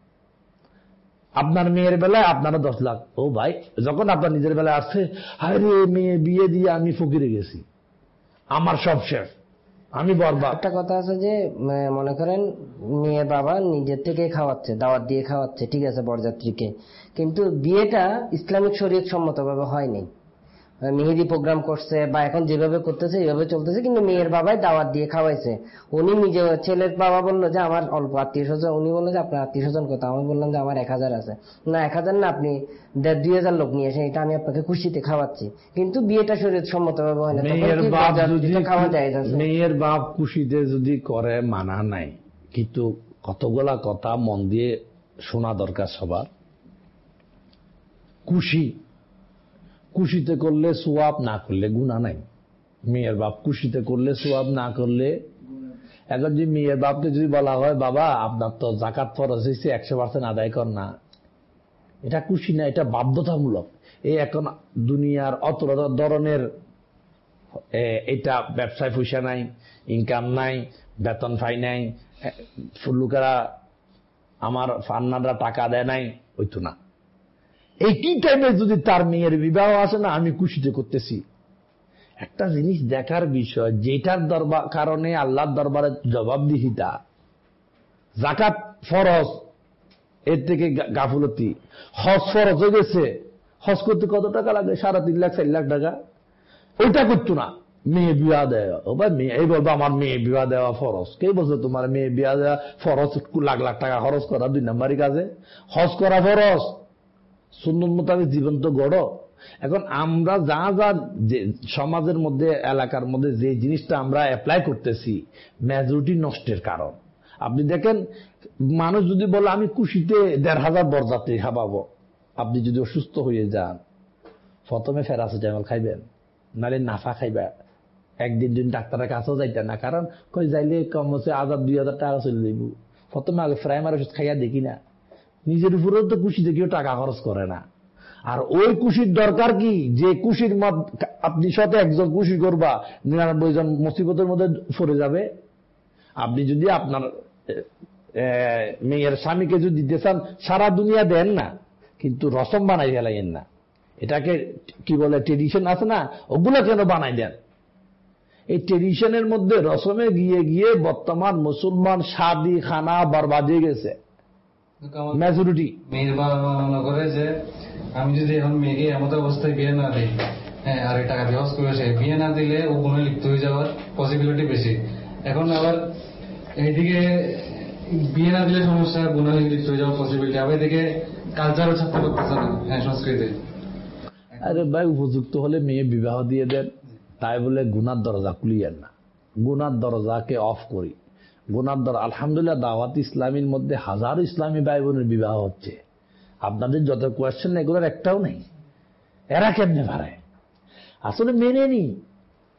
আপনার মেয়ের বেলায় আপনারও দশ লাখ। ও ভাই, যখন আপনার নিজের বেলায় আসছে, আরে মেয়ে বিয়ে দিয়ে আমি ফকিরে গেছি, আমার সব শেষ, আমি বরবাদ। একটা কথা আছে যে মনে করেন মেয়ের বাবা নিজের থেকে খাওয়াচ্ছে, দাওয়াত দিয়ে খাওয়াচ্ছে, ঠিক আছে বরযাত্রীকে, কিন্তু বিয়েটা ইসলামিক শরীয়ত সম্মত ভাবে হয়নি। মেহেদি প্রোগ্রাম করছে বা এখন যেভাবে করতেছে এইভাবে চলতেছে, কিন্তু মেয়ের বাবাই দাওয়াত দিয়ে খাওয়াইছে। উনি নিজে, ছেলের বাবা বললো যে আমার অল্প আত্মীয় স্বজন, উনি বললো যে আপনার আত্মীয় স্বজন কত, আমি বললাম যে আমার এক হাজার আছে। না, এক হাজার না, আপনি দেড় দুই হাজার লোক নিয়ে এসে এটা আমি আপনাকে খুশিতে খাওয়াচ্ছি, কিন্তু বিয়েটা শরীয়ত সম্মত ভাবে হয় না। খাওয়া যায়, মেয়ের বাপ খুশিতে যদি করে মানা নাই, কিন্তু কতগুলা কথা মন দিয়ে শোনা দরকার সবার। খুশি খুশিতে করলে সোয়াব, না করলে গুনাহ নাই। মেয়ের বাপ খুশিতে করলে সোয়াব, না করলে। এখন যদি মেয়ের বাপকে যদি বলা হয়, বাবা আপনার তো যাকাত ফরজ হয়েছে, একশো পার্সেন্ট আদায় কর না, এটা খুশি না, এটা বাধ্যতামূলক। এই এখন দুনিয়ার অত ধরনের, এটা ব্যবসায় পয়সা নাই, ইনকাম নাই, বেতন পাই নাই, লোকেরা আমার ফান্নাররা টাকা দেয় নাই, ওই তো না। এই কি টাইমে যদি তার মেয়ের বিবাহ আসে না, আমি খুশিতে করতেছি। একটা জিনিস দেখার বিষয়, যেটার দরবার কারণে আল্লাহর দরবারে জবাবদিহিতা, যাকাত ফরজ, এর থেকে গাফুলতি। হজ ফরজ হয়ে গেছে, হজ করতে কত টাকা লাগে? সাড়ে তিন লাখ চার লাখ টাকা। ওইটা করতো না, মেয়ে বিবাহ দেওয়া। ও ভাই, মেয়ে এই বলবো আমার মেয়ে বিবাহ দেওয়া ফরজ। কে বলছে তোমার মেয়ে বিবাহ দেওয়া ফরজ? লাখ লাখ টাকা খরচ করা দুই নম্বরই কাজে। হজ করা ফরজ, সুন্নত মোতাবেক জীবন তো গড়। এখন আমরা যা যা সমাজের মধ্যে, এলাকার মধ্যে যে জিনিসটা আমরা অ্যাপ্লাই করতেছি, মেজরিটি নষ্টের কারণ। আপনি দেখেন, মানুষ যদি বলে আমি খুশিতে দেড় হাজার বরযাত্রী খাওয়াবো, আপনি যদি অসুস্থ হয়ে যান, প্রথমে প্যারাসিটামল খাইবেন, নাহলে নাফা খাইবা। একদিন দিন ডাক্তারের কাছেও যাইতে না, কারণ কই যাইলে কম হচ্ছে হাজার দুই হাজার টাকা চলে যাইব। প্রথমে আগে প্রাইমার ওষুধ খাইয়া দেখি না। নিজের উপরেও তো খুশিতে কেউ টাকা খরচ করে না। আর ওই খুশির দরকার কি, যে খুশির মত আপনি সাথে একজন খুশি করবা, নিরানব্বই জন মুসিবতের মধ্যে পড়ে যাবে। আপনি যদি আপনার মেয়ের স্বামীকে যদি দিতে চান, সারা দুনিয়া দেন না, কিন্তু রসম বানাই ফেলাইয়েন না। এটাকে কি বলে, ট্রেডিশন আছে না, ওগুলো কেন বানাই দেন? এই ট্রেডিশনের মধ্যে রসমে গিয়ে গিয়ে বর্তমান মুসলমান শাদি খানা বরবাদ হয়ে গেছে। মেজরিটি মেয়ের বাবা মনে করে যে আমি যদি এখন মেয়েকে এমন অবস্থায় বিয়ে না দিই, হ্যাঁ, আর এই টাকা দিয়ে হজ করেছে, বিয়ে না দিলে ও গুণে লিপ্ত হয়ে যাওয়ার পসিবিলিটি বেশি। এখন আবার এইদিকে বিয়ে না দিলে সমস্যা, গুণে লিপ্ত হয়ে যাওয়ার পসিবিলিটি, আবার এদিকে কালচারও ছাড়তে পারতেছে না। হ্যাঁ, সংস্কৃতি। আরে ভাই, উপযুক্ত হলে মেয়ে বিবাহ দিয়ে দেন, তাই বলে গুনার দরজা খুলিয়েন না। গুনার দরজাকে অফ করি। গুনার দর আলহামদুলিল্লাহ দাওয়াত ইসলামীর মধ্যে হাজার ইসলামী ভাই বোনের বিবাহ হচ্ছে। আপনাদের যত কোয়েশ্চেন, এগুলোর একটাও নেই। এরা কেমনে পারে? আসলে মেনে নি,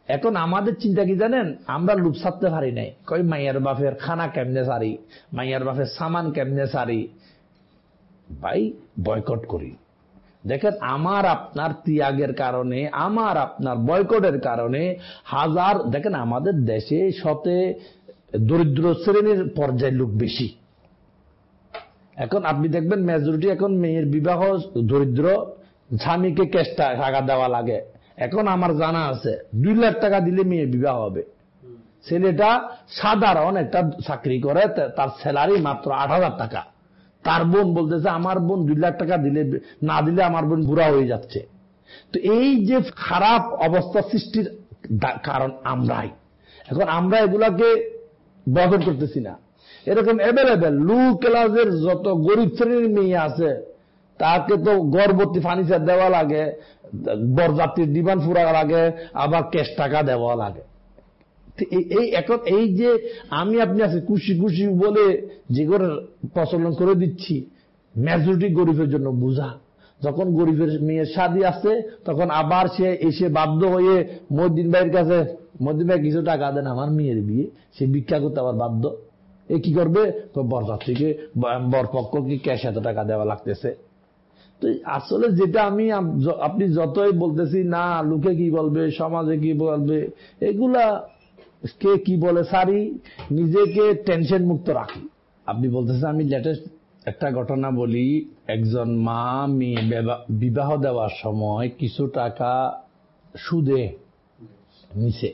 এখন আমাদের চিন্তা কি জানেন, আমরা লুপ ছাড়তে পারি নাই, কই মাইয়ার বাপের খানা কেমনে সারি, মাইয়ার বাপের সামান কেমনে সারি, ভাই বয়কট করি। দেখেন আমার আপনার ত্যাগের কারণে, আমার আপনার বয়কটের কারণে হাজার, দেখেন আমাদের দেশে শতে দরিদ্র শ্রেণীর পর্যায়ের লোক বেশি। এখন আপনি দেখবেন মেজরিটি এখন মেয়ের বিবাহ দরিদ্র, স্বামীকে ক্যাশ টাকা দেওয়া লাগে। এখন আমার জানা আছে দুই লাখ টাকা দিলে মেয়ের বিবাহ হবে। ছেলেটা সাধারণ একটা চাকরি করে, তার স্যালারি মাত্র আট হাজার টাকা। তার বোন বলতেছে আমার বোন দুই লাখ টাকা দিলে, না দিলে আমার বোন বুড়া হয়ে যাচ্ছে। তো এই যে খারাপ অবস্থা সৃষ্টির কারণ আমরাই। এখন আমরা এগুলাকে বয়কট করতেছি না। এরকম অ্যাভেলেবেল লো ক্লাসের যত গরিব শ্রেণীর মেয়ে আছে তাকে তো গর্ভবতী ফার্নিচার দেওয়া লাগে, বরযাত্রীর ডিমান্ড ফুরা লাগে, আবার ক্যাশ টাকা দেওয়া লাগে। এই এখন এই যে আমি আপনি আছি খুশি খুশি বলে যেগুলো প্রচলন করে দিচ্ছি, মেজরিটি গরিবের জন্য বোঝা। যখন গরিবের মেয়ের শাদী আছে তখন আবার সে এসে বাধ্য হয়ে মহিউদ্দিন ভাইয়ের কাছে, মহিউদ্দিন ভাই কিছু টাকা দেন আমার মেয়ের বিয়ে, সে ভিক্ষা করতে আবার বাধ্য। এ কি করবে, বরযাত্রীকে বরপক্ষকে ক্যাশ এত টাকা দেওয়া লাগতেছে। তো আসলে যেটা আমি আপনি যতই বলতেছি না লোকে কি বলবে, সমাজে কি বলবে, এগুলা কে কি বলে সারি, নিজেকে টেনশন মুক্ত রাখি। আপনি বলতেছেন আমি লেটেস্ট একটা ঘটনা বলি, একজন মা মেয়ে বিবাহ দেওয়ার সময় কিছু টাকা সুদে নিছে,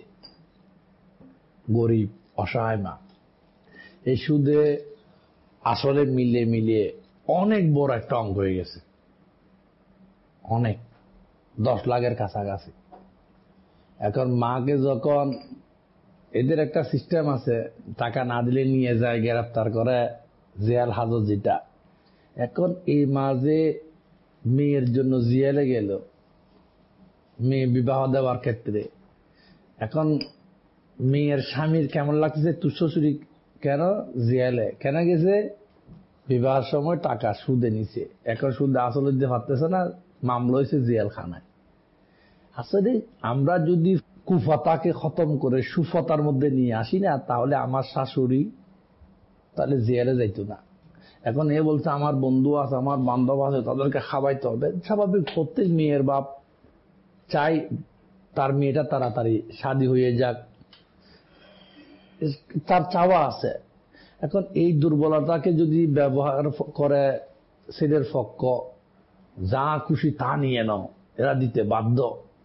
গরিব অসহায় মা। এই সুদে আসলে মিলে মিলে অনেক বড় একটা অঙ্ক হয়ে গেছে, অনেক দশ লাখের কাছাকাছি। এখন মাকে যখন, এদের একটা সিস্টেম আছে, টাকা না দিলে নিয়ে যায়, গ্রেফতার করে, জেল হাজত যেটা। এখন এই মা যে মেয়ের জন্য জেলে গেল মেয়ে বিবাহ দেওয়ার ক্ষেত্রে, এখন মেয়ের স্বামীর কেমন লাগতেছে, তুই শ্বশুরি কেন জেলে কেন গেছে, বিবাহের সময় টাকা সুদে নিছে, এখন সুদে আসলে দিতে পারতেছে না, মামলা হয়েছে জেলখানায়। আসলে আমরা যদি কুফতাকে খতম করে সুফতার মধ্যে নিয়ে আসি না, তাহলে আমার শাশুড়ি তাহলে জেলে যাইতো না। এখন এ বলছে আমার বন্ধু আছে, আমার বান্ধব আছে, তাদেরকে খাওয়াইতে হবে। স্বাভাবিক প্রত্যেক মেয়ের বাপ চাই তার মেয়েটা তাড়াতাড়ি শাদী হয়ে যাক, তার চাওয়া আছে। এখন এই দুর্বলতাকে যদি ব্যবহার করে ছেলের পক্ষ, যা খুশি তা নিয়ে নাও, এরা দিতে বাধ্য,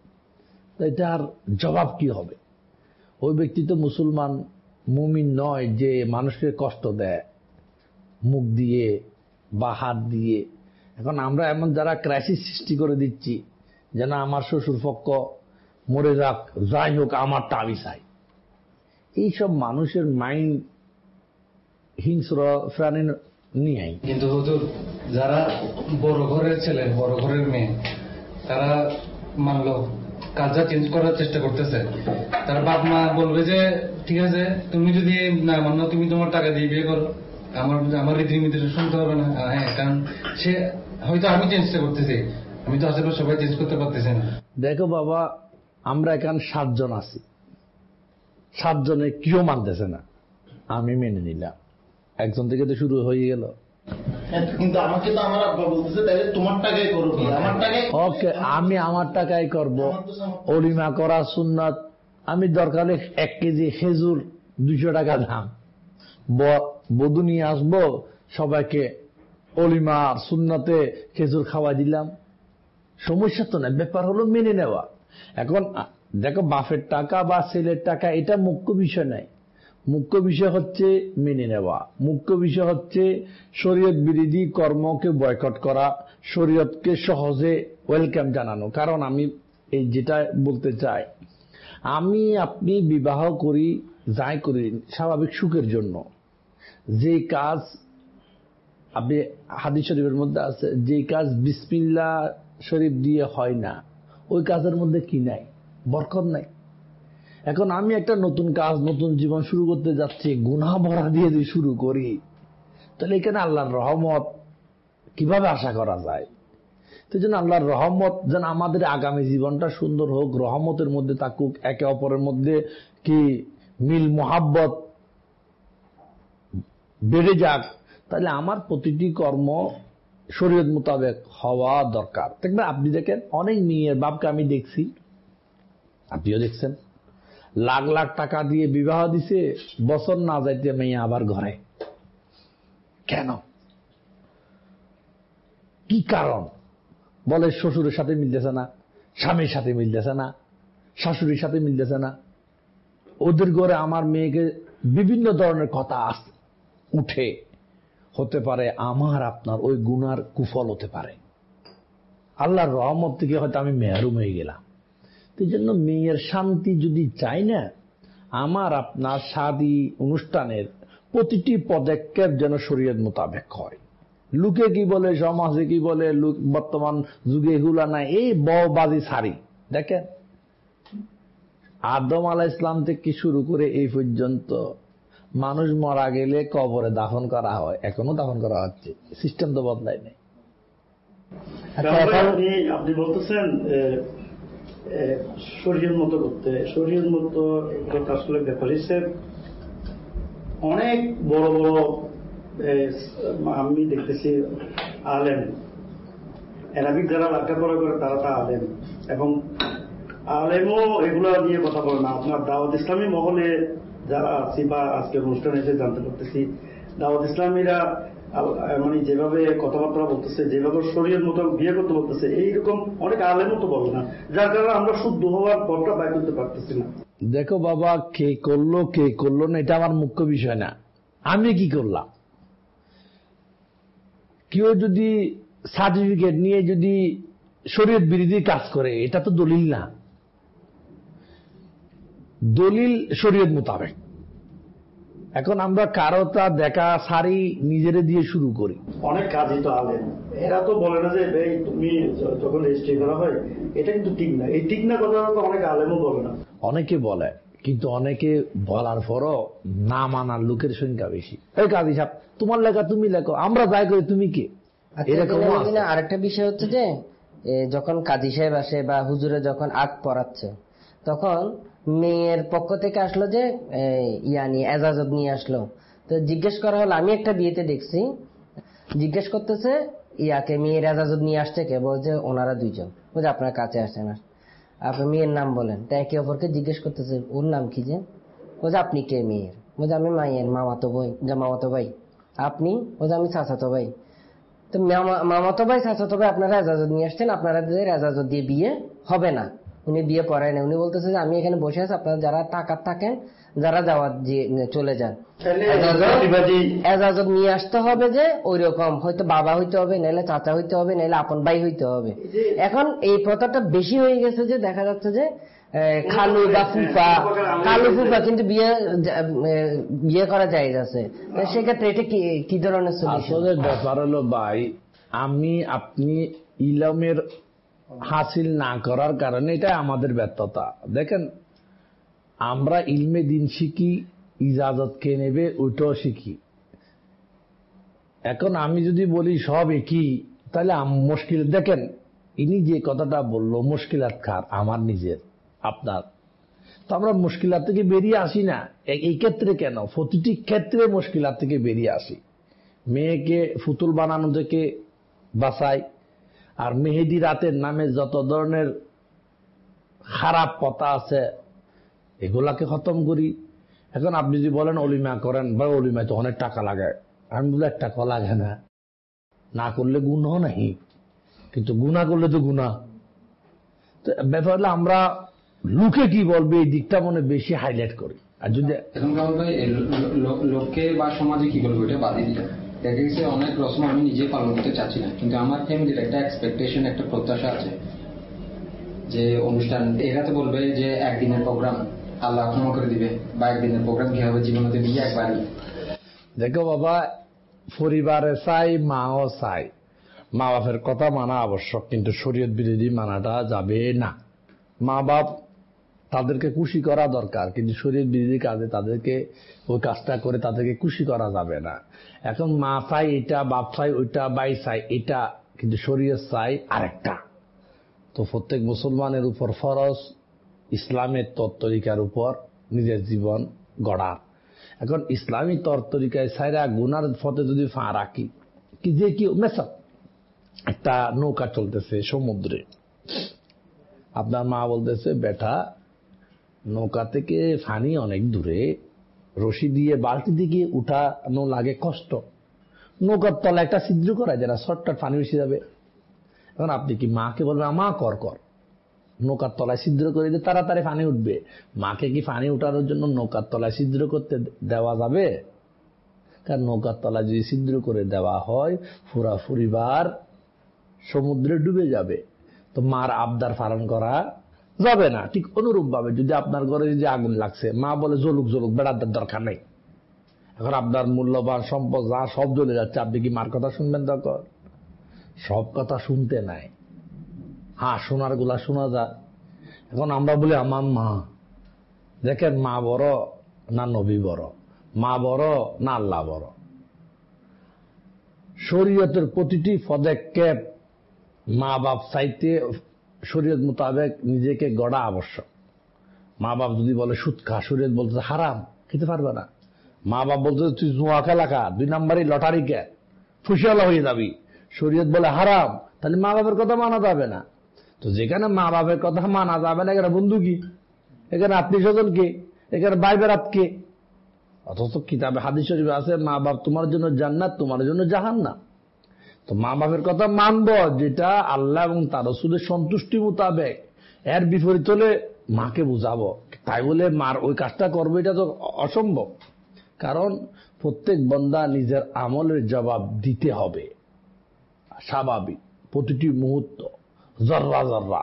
এটার জবাব কি হবে? ওই ব্যক্তি তো মুসলমান মুমিন নয় যে মানুষকে কষ্ট দেয় মুখ দিয়ে বা হাত দিয়ে। এখন আমরা এমন যারা ক্রাইসিস সৃষ্টি করে দিচ্ছি, যেন আমার শ্বশুর পক্ষ মরে যাক, যাই হোক আমারটা আমি চাই। এইসব মানুষের মাইন্ড হিংস্র প্রাণী নিয়ে। কিন্তু হুজুর যারা বড় ঘরের ছেলে, বড় ঘরের মেয়ে, তারা মানলো কাজটা চেঞ্জ করার চেষ্টা করতেছে, তার বাপ মা বলবে যে ঠিক আছে তুমি যদি না মানো তুমি তোমার টাকা দিয়ে বিয়ে করো, আমার আমার রীতিনীতি শুনতে হবে না। হ্যাঁ, কারণ সে হয়তো আমি চেঞ্জটা করতেছি, আমি তো আশেপাশে সবাই চেঞ্জ করতে পারতেছি না। দেখো বাবা, আমরা এখানে সাতজন আছি, সাতজনে কেউ মানতেছে না, আমি মেনে নিলাম, একজন থেকে তো শুরু হয়ে গেল। কিন্তু আমাকে তো আমার আব্বা বলতেছে তাহলে তোমার টাকায় করো, আমার টাকায় ওকে, আমি আমার টাকায় করব। অলিমা করা সুন্নাত, আমি দরকারে এক কেজি খেজুর দুইশো টাকা দাম বধূ নিয়ে আসবো, সবাইকে অলিমা সুন্নাতে খেজুর খাওয়া দিলাম, সমস্যা তো না। ব্যাপার হলো মেনে নেওয়া। এখন দেখো বাপের টাকা বা ছেলের টাকা এটা মুখ্য বিষয় নাই, মুখ্য বিষয় হচ্ছে মেনে নেওয়া। মুখ্য বিষয় হচ্ছে শরীয়ত বিরোধী কর্মকে বয়কট করা, শরীয়তকে সহজে ওয়েলকাম জানানো। কারণ আমি এই যেটা বলতে চাই, আমি আপনি বিবাহ করি যাই করি স্বাভাবিক সুখের জন্য। যে কাজ আপনি হাদিস শরীফের মধ্যে আছে, যে কাজ বিসমিল্লাহ শরীফ দিয়ে হয় না, ওই কাজের মধ্যে কি নাই, বরকত নাই। এখন আমি একটা নতুন কাজ, নতুন জীবন শুরু করতে যাচ্ছি, গুনাহ ভরা দিয়ে যদি শুরু করি, তাহলে এখানে আল্লাহর রহমত কিভাবে আশা করা যায়? সেই জন্য আল্লাহর রহমত যেন আমাদের আগামী জীবনটা সুন্দর হোক, রহমতের মধ্যে থাকুক, একে অপরের মধ্যে কি মিল মোহাব্বত বেড়ে যাক, তাহলে আমার প্রতিটি কর্ম শরীয়ত মোতাবেক হওয়া দরকার। দেখবেন আপনি দেখেন অনেক মেয়ের বাপকে আমি দেখছি, আপনিও দেখছেন, লাখ লাখ টাকা দিয়ে বিবাহ দিছে, বছর না যাইতে মেয়ে আবার ঘরে। কেন? কি কারণ? বলে শ্বশুরের সাথে মিলতেছে না, স্বামীর সাথে মিলতেছে না, শাশুড়ির সাথে মিলতেছে না। ওদের ঘরে আমার মেয়েকে বিভিন্ন ধরনের কথা উঠে, হতে পারে আমার আপনার ওই গুনার কুফল হতে পারে। আল্লাহর রহমত থেকে হয়তো আমি মেহরুম হয়ে গেলাম। এই জন্য মেয়ের শান্তি যদি চাই না, আমার আপনার শাদী অনুষ্ঠানের প্রতিটি পদক্ষেপ যেন শরীয়ত মোতাবেক হয়। লোকে কি বলে, সমাজে কি বলে, বর্তমান যুগে এগুলা নাই, এই বউবাজি ছাড়ি। দেখেন আদম আলাইহিস সালাম থেকে শুরু করে এই পর্যন্ত মানুষ মারা গেলে কবরে দাফন করা হয়, এখনো দাফন করা হচ্ছে, সিস্টেম তো বদলায় নাই। আপনি আপনি বলতেছেন শরীয়ত মতো করতে, শরীয়ত মতো কথা আসলে ব্যাপার হিসেবে অনেক বড় বড় আমি দেখতেছি আলেম, অ্যারাবিক যারা লেখাপড়া করে তারা তা আলেম, এবং আলেমও এগুলো নিয়ে কথা বলে না। আপনার দাওয়াত ইসলামী মহলে যারা আছি বা আজকের অনুষ্ঠানে এসে জানতে পারতেছি, দাওয়াত ইসলামীরা মানে যেভাবে কথাবার্তা বলতেছে, যেভাবে শরীয়ত মতো বিয়ে করতে বলতেছে, এইরকম অনেক আলেমও তো বলে না, যার কারণে আমরা শুদ্ধ হওয়ার পথটা বাইর করতে পারতেছি না। দেখো বাবা, কে করলো কে করলো না এটা আমার মুখ্য বিষয় না, আমি কি করলাম। কেউ যদি সার্টিফিকেট নিয়ে যদি শরীয়ত বিরোধী কাজ করে, এটা তো দলিল না, দলিল শরীয়ত মোতাবেক। এখন আমরা কারোটা দেখা সারি নিজেরে দিয়ে শুরু করি। অনেক কাজই তো আলেম, এরা তো বলে না যে ভাই তুমি যখন রেজিস্ট্রি করা হয় এটা কিন্তু ঠিক না, এই ঠিক না কথা অনেক আলেমও বলে না। অনেকে বলে, কিন্তু অনেকে বলার পরও না মানার লোকের সংখ্যা বেশি। এই কাজী সাহেব তোমার লেখা তুমি লেখো, আমরা যাই করি তুমি কে। আরেকটা বিষয় হচ্ছে যে যখন কাজী সাহেব আসে বা হুজুরে যখন আগ পড়াচ্ছে, তখন মেয়ের পক্ষ থেকে আসলো যে ইয়ানি এজাজত নিয়ে আসলো, তো জিজ্ঞেস করা হলো, আমি একটা বিয়েতে দেখছি, জিজ্ঞেস করতেছে ইয়াকে মেয়ের এজাজত নিয়ে আসছে কে, বলছে ওনারা দুইজন, বলছে আপনার কাছে আসে না, আপনি মেয়ের নাম বলেন। তাই একে অপরকে জিজ্ঞেস করতেছে ওর নাম কি, যে বলছে আপনি কে মেয়ের, বলছে আমি মায়ের মামাতো ভাই, যা মামাতো ভাই। আপনি, বলছে আমি চাচাতো ভাই। তো মামাতো ভাই চাচাতো ভাই আপনারা এজাজত নিয়ে আসছেন, আপনারা এজাজত দিয়ে বিয়ে হবে না। উনি বিয়ে পড়ায় না, উনি বলতেছে যে আমি এখানে বসে আছি, আপনারা যারা টাকার থাকেন যারা যাওয়ার চলে যান, এজাজত নিয়ে আসতে হবে যে ওই রকম, হয়তো বাবা হইতে হবে, নাহলে চাচা হইতে হবে, নাহলে আপন ভাই হইতে হবে। এখন এই প্রথাটা বেশি হয়ে গেছে, যে দেখা যাচ্ছে যে খালু বা ফুফা, খালু ফুফা কিন্তু বিয়ে বিয়ে করা যায় আছে। সেক্ষেত্রে এটা কি কি ধরনের সলিউশন? ব্যাপার হলো ভাই, আমি আপনি ইলমের হাসিল না করার কারণে এটা আমাদের ব্যর্থতা। দেখেন আমরা ইলমে দিন শিখি, ইজাজত কে নেবে ওইটাও শিখি। এখন আমি যদি বলি সব একই, তাহলে মুশকিল। দেখেন ইনি যে কথাটা বললো মুশকিলাত খার আমার নিজের আপনার, তো আমরা মুশকিলাত থেকে বেরিয়ে আসি না। এই ক্ষেত্রে কেন, প্রতিটি ক্ষেত্রে মুশকিলাত থেকে বেরিয়ে আসি। মেয়েকে ফুতুল বানানো থেকে বাঁচাই, আর মেহেদি রাতের নামে যত ধরনের খারাপ কথা আছে এগুলাকে খতম করি। এখন আপনি যদি বলেন অলিমা করেন, বা অলিমায় তো অনেক টাকা লাগে, আমি বলি এক টাকা লাগে না, না করলে গুনাহ নাই, কিন্তু গুনাহ করলে তো গুনাহ। তো ব্যাপার হলো আমরা লোকে কি বলবে এই দিকটা মনে বেশি হাইলাইট করি। আর যদি এখন কারণ ভাই লোকে বা সমাজে কি বলবো এটা বাদই দিলে দেখা গেছে অনেক রসম আমি নিজে পালন করতে চাচ্ছি না, কিন্তু আমার ফ্যামিলির একটা এক্সপেকটেশন, একটা প্রত্যাশা আছে যে অনুষ্ঠান এরা তো বলবে যে একদিনের প্রোগ্রাম আল্লাহ ক্ষমা করে দিবে, বা একদিনের প্রোগ্রাম কি হবে জীবনে বিয়ে একবারই। দেখো বাবা, পরিবারে চাই, মাও চাই, মা বাপের কথা মানা আবশ্যক, কিন্তু শরীয়ত বিরোধী মানাটা যাবে না। মা বাপ তাদেরকে খুশি করা দরকার, কিন্তু শরীয়ত বিরোধী কাজে তাদেরকে ওই কাজটা করে তাদেরকে খুশি করা যাবে না। এখন মা চাই এটা, বাপ চাই ওইটা, ভাই চাই এটা, কিন্তু শরীয়ত চাই আরেকটা। তো প্রত্যেক মুসলমানের উপর ফরজ ইসলামের তর তরিকার উপর নিজের জীবন গড়ার। এখন ইসলামী তর তরিকায় সাইরা গুনার ফতে যদি ফা রাখি, কি যে কি মেসা একটা নৌকা চলতেছে সমুদ্রে, আপনার মা বলতেছে বেটা নৌকা থেকে ফানি অনেক দূরে, রশি দিয়ে বালতি দিকে উঠানো লাগে কষ্ট, নৌকার তলা একটা ছিদ্র করা যায় না, শর্টকাট পানি এসে যাবে। এখন আপনি কি মাকে বলবেন মা কর কর, নৌকার তলায় ছিদ্র করে দিয়ে তাড়াতাড়ি পানি উঠবে? মাকে কি পানি উঠানোর জন্য নৌকার তলায় ছিদ্র করতে দেওয়া যাবে? কারণ নৌকার তলায় যদি ছিদ্র করে দেওয়া হয় পুরা পরিবার সমুদ্রে ডুবে যাবে, তো মার আবদার পালন করা যাবে না। ঠিক অনুরূপ ভাবে যদি আপনার ঘরে যদি আগুন লাগছে, মা বলে জ্বলুক জ্বলুক, বেড়াদের দরকার নেই, এখন আপনার মূল্যবান সম্পদ যা সব জ্বলে যাচ্ছে, আপনি কি মার কথা শুনবেন? দরকার সব কথা শুনতে নাই, হ্যাঁ শোনার গুলা শোনা যায়। এখন আমরা বলি আমার মা, দেখেন মা বড় না নবী বড়, মা বড় না আল্লাহ বড়? শরীয়তের প্রতিটি পদক্ষেপ মা বাপ চাইতে শরীয়ত মোতাবেক নিজেকে গড়া আবশ্যক। মা বাপ যদি বলে সুদ খা, শরীয়ত বলতে হারাম, খেতে পারবে না। মা বাপ বলতে তুই জুয়া খেলা খা, দুই নম্বরই লটারি কে, ফুসিয়ালা হয়ে যাবি, শরীয়ত বলে হারাম, তাহলে মা বাপের কথা মানা যাবে না। তো যেখানে মা বাপের কথা মানা যাবে না, এখানে বন্ধু কি, এখানে আত্মীয় স্বজন কে, এখানে ভাই বেড়াত কে? অথচ কিতাবে হাদিস শরীফে আছে মা বাপ তোমার জন্য জান্নাত, তোমার জন্য জাহান্নাম। তো মা বাপের কথা মানব যেটা আল্লাহ এবং তার রাসূলের সন্তুষ্টি মোতাবেক, এর বিপরীত হলে মাকে বুঝাবো, তাই বলে মার ওই কাজটা করবো এটা তো অসম্ভব। কারণ প্রত্যেক বান্দা নিজের আমলের জবাব দিতে হবে, স্বাভাবিক, প্রতিটি মুহূর্ত, জর্রা জর্রা।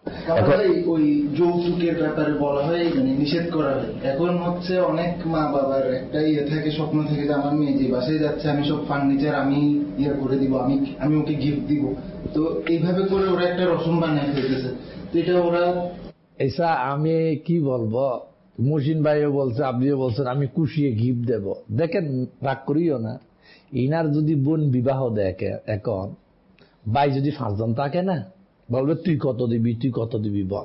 ওই যৌতুকের ব্যাপারে বলা হয়, মানে নিষেধ করা হয়। এখন হচ্ছে অনেক মা বাবার একটা ইয়ে থাকে, স্বপ্ন থেকে যে আমার মেয়ে যে বাসায় যাচ্ছে আমি সব ফার্নিচার আমি ইয়ে করে দিব, আমি আমি ওকে গিফট দিব। তো এইভাবে করে ওরা একটা রসম বানিয়ে ফেলতেছে। তো এটা ওরা এসা আমি কি বলবো, মুসিন ভাইও বলছে, আপনিও বলছেন আমি কুশিয়ে গিফট দেব। দেখেন রাগ করিও না, ইনার যদি বোন বিবাহ দেখে, এখন ভাই যদি পাঁচজন থাকে না, বলবে তুই কত দিবি, তুই কত দিবি বল।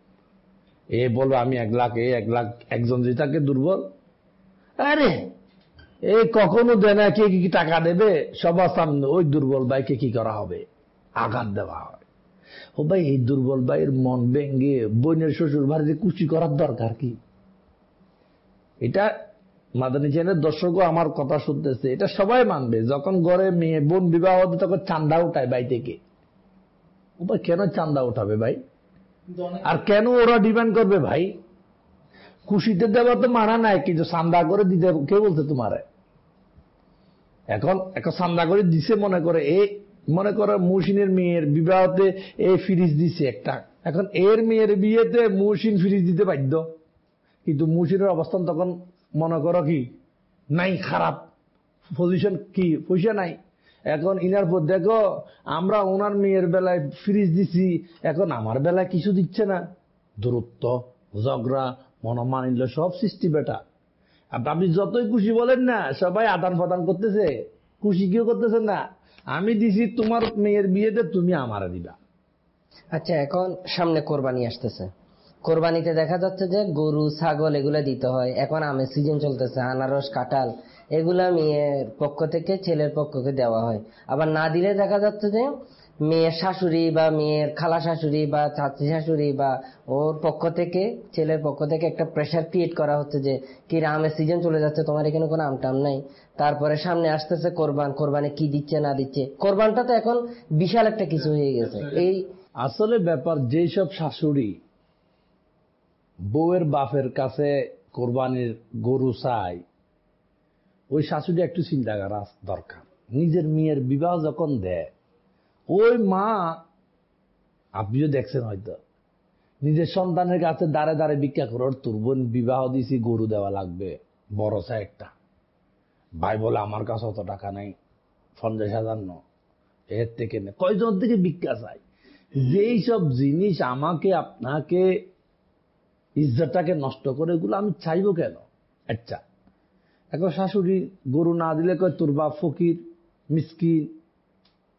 এ বলবে আমি এক লাখ, এ এক লাখ। একজন যদি থাকে দুর্বল, আরে এ কখনো দেয় না, কে কি টাকা দেবে সবার সামনে, ওই দুর্বল ভাইকে কি করা হবে, আঘাত দেওয়া হয়। ও ভাই, এই দুর্বল ভাইয়ের মন ভেঙ্গে বোনের শ্বশুর বাড়িতে কুচি করার দরকার কি? এটা মাদানী চ্যানেলের দর্শকও আমার কথা শুনতেছে, এটা সবাই মানবে। যখন ঘরে মেয়ে বোন বিবাহ হতে তখন চান্দা উঠায় ভাই থেকে। ও ভাই কেন চান্দা উঠাবে ভাই, আর কেন ওরা ডিমান্ড করবে ভাই? খুশিতে দেওয়া তো মানা নাই, কিন্তু চান্দা করে দিতে কে বলছে তোমারে? এখন এখন চান্দা করে দিছে, মনে করে এই মনে করো মুহসিনের মেয়ের বিবাহতে এই ফ্রিজ দিছে একটা, এখন এর মেয়ের বিয়েতে মুহসিন ফ্রিজ দিতে বাধ্য, কিন্তু মুহসিনের অবস্থান তখন মনে করো কি নাই, খারাপ পজিশন, কি পয়সা নাই। এখন ইনার পর দেখো আমরা ওনার মেয়ের বেলায় ফ্রিজ দিছি, এখন আমার বেলায় কিছু দিচ্ছে না, দূরত্ব, ঝগড়া, মনোমালিন্য সব সৃষ্টি বেটা। আপনি যতই খুশি বলেন না, সবাই আদান প্রদান করতেছে, খুশি কেউ করতেছেন না। আমি দিছি তোমার মেয়ের বিয়েতে, তুমি আমারে দিবা। আচ্ছা, এখন সামনে কোরবানি আসতেছে, কোরবানিতে দেখা যাচ্ছে যে গরু ছাগল এগুলা দিতে হয়। এখন আমের সিজন চলতেছে, আনারস কাঁঠাল এগুলা মেয়ের পক্ষ থেকে ছেলের পক্ষকে দেওয়া হয়। আবার না দিলে দেখা যাচ্ছে যে মেয়ের শাশুড়ি বা মেয়ের খালা শাশুড়ি বা চাচি শাশুড়ি বা ওর পক্ষ থেকে, ছেলের পক্ষ থেকে একটা প্রেশার ক্রিয়েট করা হচ্ছে যে কি আমের সিজন চলে যাচ্ছে, তোমার এখানে কোনো আম টাম নাই। তারপরে সামনে আসতেছে কোরবান, কোরবানে কি দিচ্ছে না দিচ্ছে, কোরবানটা তো এখন বিশাল একটা কিছু হয়ে গেছে। এই আসলে ব্যাপার, যেই সব শাশুড়ি বউয়ের বাপের কাছে কোরবানির গরু চাই, ওই শাশুড়ি একটু চিন্তা করা দরকার। নিজের মেয়ের বিবাহ যখন দেয়, ওই মা, আপনিও দেখছেন হয়তো, নিজের সন্তানের কাছে দাঁড়ে দাঁড়ে ভিক্ষা করে, তোর বোন বিবাহ দিছি গরু দেওয়া লাগবে বড় চাই একটা। ভাই বলে আমার কাছে অত টাকা নাই, পঞ্চাশ হাজার ন, এর থেকে নেই, কয়জন থেকে ভিক্ষা চাই। যেই সব জিনিস আমাকে আপনাকে ইজ্জতটাকে নষ্ট করে, এগুলো আমি চাইবো কেন? আচ্ছা, এখন শাশুড়ি গরু না দিলে কয় তোর বাপ ফকির মিসকিন,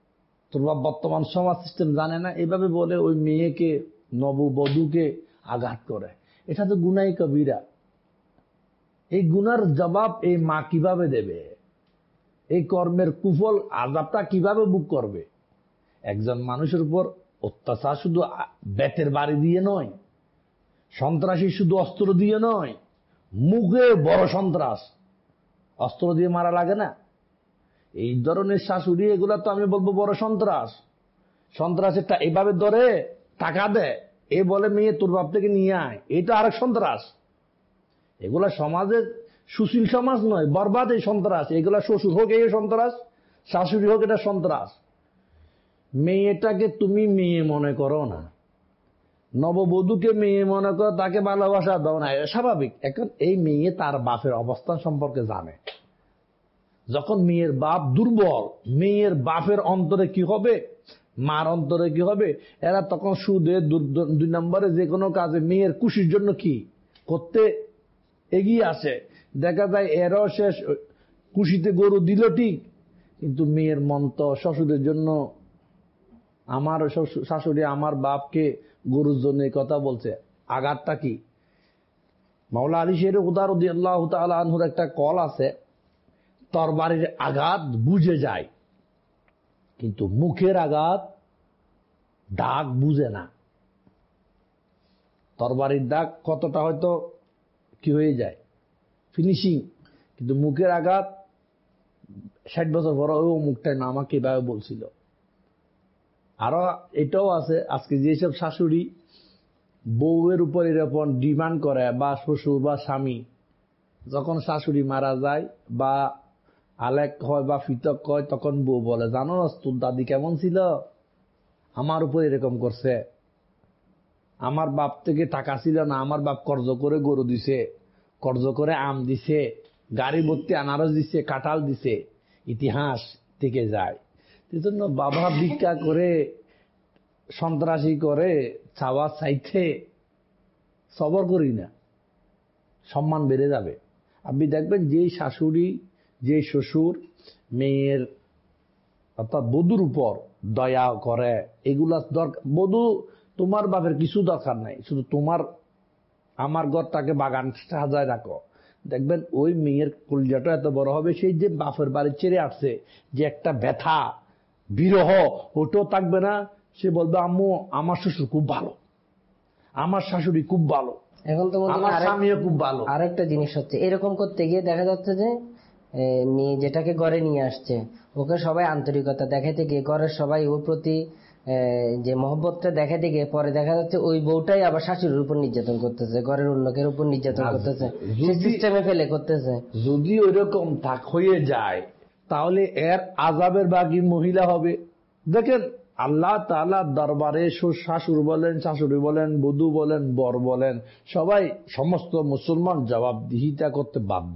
তোর বাপ বর্তমান সমাজ সিস্টেম জানে না, এভাবে বলে ওই মেয়েকে নববধূকে আঘাত করে। এটা তো গুনাই কবিরা। এই গুনার জবাব এই মা কিভাবে দেবে? এই কর্মের কুফল আযাবটা কিভাবে বুক করবে? একজন মানুষের উপর অত্যাচার শুধু বেতের বাড়ি দিয়ে নয়, সন্ত্রাসী শুধু অস্ত্র দিয়ে নয়, মুখে বড় সন্ত্রাস, অস্ত্র দিয়ে মারা লাগে না? এই ধরনের শাশুড়ি, এগুলা তো আমি বলবো বড় সন্ত্রাস। সন্ত্রাসেরটা এভাবে ধরে টাকা দেয়, এ বলে মেয়ে তোর বাপ থেকে নিয়ে আয়, এটা আরেক সন্ত্রাস। এগুলা সমাজের সুশীল সমাজ নয়, বরবাদ এই সন্ত্রাস। এগুলা শ্বশুর হোক এই সন্ত্রাস, শাশুড়ি হোক এটা সন্ত্রাস। মেয়েটাকে তুমি মেয়ে মনে করো না, নববধূকে মেয়ে মনে করো, তাকে ভালোবাসা দাও না, স্বাভাবিক। এখন এই মেয়ে তার বাপের অবস্থান সম্পর্কে জানে। যখন মেয়ের বাপ দুর্বল, মেয়ের বাপের অন্তরে কি হবে, মার অন্তরে কি হবে, এরা তখন সুদে দুই নম্বরে যে কোনো কাজে মেয়ের খুশির জন্য কি করতে এগিয়ে আসে। দেখা যায় এরাও শেষ খুশিতে গরু দিল ঠিক, কিন্তু মেয়ের মন তো শ্বশুরের জন্য, আমার শাশুড়ি আমার বাপকে গরুর জন্য কথা বলছে। আঘাতটা কি? মাওলা আলী শের উদার রাদিয়াল্লাহু তাআলা আনহুর একটা কল আছে, তরবারির আঘাত বুঝে যায় কিন্তু মুখের আঘাত দাগ বুঝে না। তরবারির দাগ কতটা হয়তো কি হয়ে যায়, ফিনিশিং, কিন্তু মুখের আঘাত ষাট বছর পর ওই মুখটাই না আমাকে এভাবে বলছিল। আরো এটাও আছে, আজকে যেসব শাশুড়ি বউয়ের উপর এরকম ডিমান্ড করে, বা শ্বশুর বা স্বামী যখন শাশুড়ি মারা যায় বা আলেক হয় বা ফিতক হয়, তখন বউ বলে, জানো না তোর দাদি কেমন ছিল, আমার উপর এরকম করছে, আমার বাপ থেকে টাকা ছিল না, আমার বাপ কর্জ করে গরু দিছে, কর্জ করে আম দিছে, গাড়ি ভর্তি আনারস দিছে, কাঁঠাল দিছে। ইতিহাস থেকে যায়। সেজন্য বাবা ভিক্ষা করে, সন্ত্রাসী করে, চাওয়া চাইতে সবর করি না, সম্মান বেড়ে যাবে। আপনি দেখবেন যে শাশুড়ি যে শ্বশুর মেয়ের অর্থাৎ বধূর উপর দয়া করে, এগুলা দরকার। বধূ তোমার বাপের কিছু দরকার নাই, শুধু তোমার আমার ঘরটাকে বাগান সাজায় রাখো, দেখবেন ওই মেয়ের কলিজাটা এত বড় হবে। সেই যে বাপের বাড়ি ছেড়ে আসছে, যে একটা ব্যথা বিরহ, ওটাও থাকবে না। সে বলবে আম্মু আমার শ্বশুর খুব ভালো, আমার শাশুড়ি খুব ভালো, এখন তো আমার স্বামীও খুব ভালো। আরেকটা জিনিস হচ্ছে, এরকম করতে গিয়ে দেখা যাচ্ছে যে মেয়ে যেটাকে ঘরে নিয়ে আসছে, ওকে সবাই আন্তরিকতা দেখাতে গিয়ে, ঘরের সবাই ওর প্রতি যে মহব্বতটা দেখাতে গিয়ে, পরে দেখা যাচ্ছে ওই বউটাই আবার শাশুড়ির উপর নির্যাতন করতেছে, ঘরের অন্য কের উপর নির্যাতন করতেছে, সিস্টেমে ফেলে করতেছে। যদি ওইরকম থাক হয়ে যায়, তাহলে এর আযাবের বাকি মহিলা হবে। দেখেন আল্লাহ তাআলা দরবারে শাশুড় বলেন, শাশুড়ি বলেন, বধূ বলেন, বর বলেন, সবাই সমস্ত মুসলমান জবাবদিহিতা করতে বাধ্য।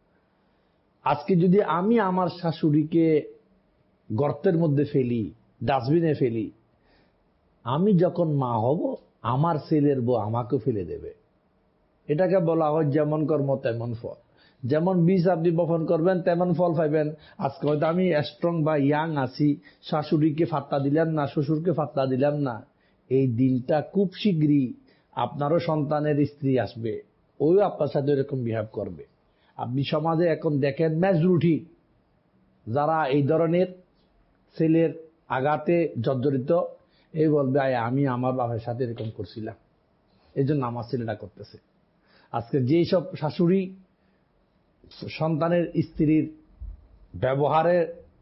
আজকে যদি আমি আমার শাশুড়িকে গর্তের মধ্যে ফেলি, ডাস্টবিনে ফেলি, আমি যখন মা হব আমার ছেলের বউ আমাকে ফেলে দেবে। এটাকে বলা হয় যেমন কর্ম তেমন ফল। যেমন বীজ আপনি বপন করবেন তেমন ফল পাইবেন। আজকে হয়তো আমি স্ট্রং বা ইয়াং আছি, শাশুড়িকে ফাত্তা দিলাম না, শ্বশুরকে ফাত্তা দিলাম না, এই দিনটা খুব শীঘ্রই আপনারও সন্তানের স্ত্রী আসবে, ওই আপনার সাথে এরকম বিহেভ করবে। আপনি সমাজে এখন দেখেন মেজরিটি যারা এই ধরনের ছেলের আঘাতে জর্জরিত, এই বলবে আয় আমি আমার বাবার সাথে এরকম করছিলাম, এই জন্য আমার ছেলেটা করতেছে। আজকে যেই সব শাশুড়ি সন্তানের স্ত্রীর ব্যবহারে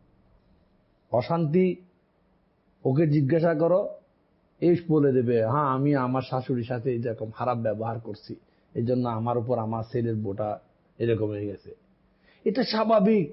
অশান্তি, ওকে জিজ্ঞাসা করো, এই বলে দেবে হ্যাঁ আমি আমার শাশুড়ির সাথে এরকম খারাপ ব্যবহার করছি, এই জন্য আমার উপর আমার ছেলের বোটা এরকম হয়ে গেছে। এটা স্বাভাবিক,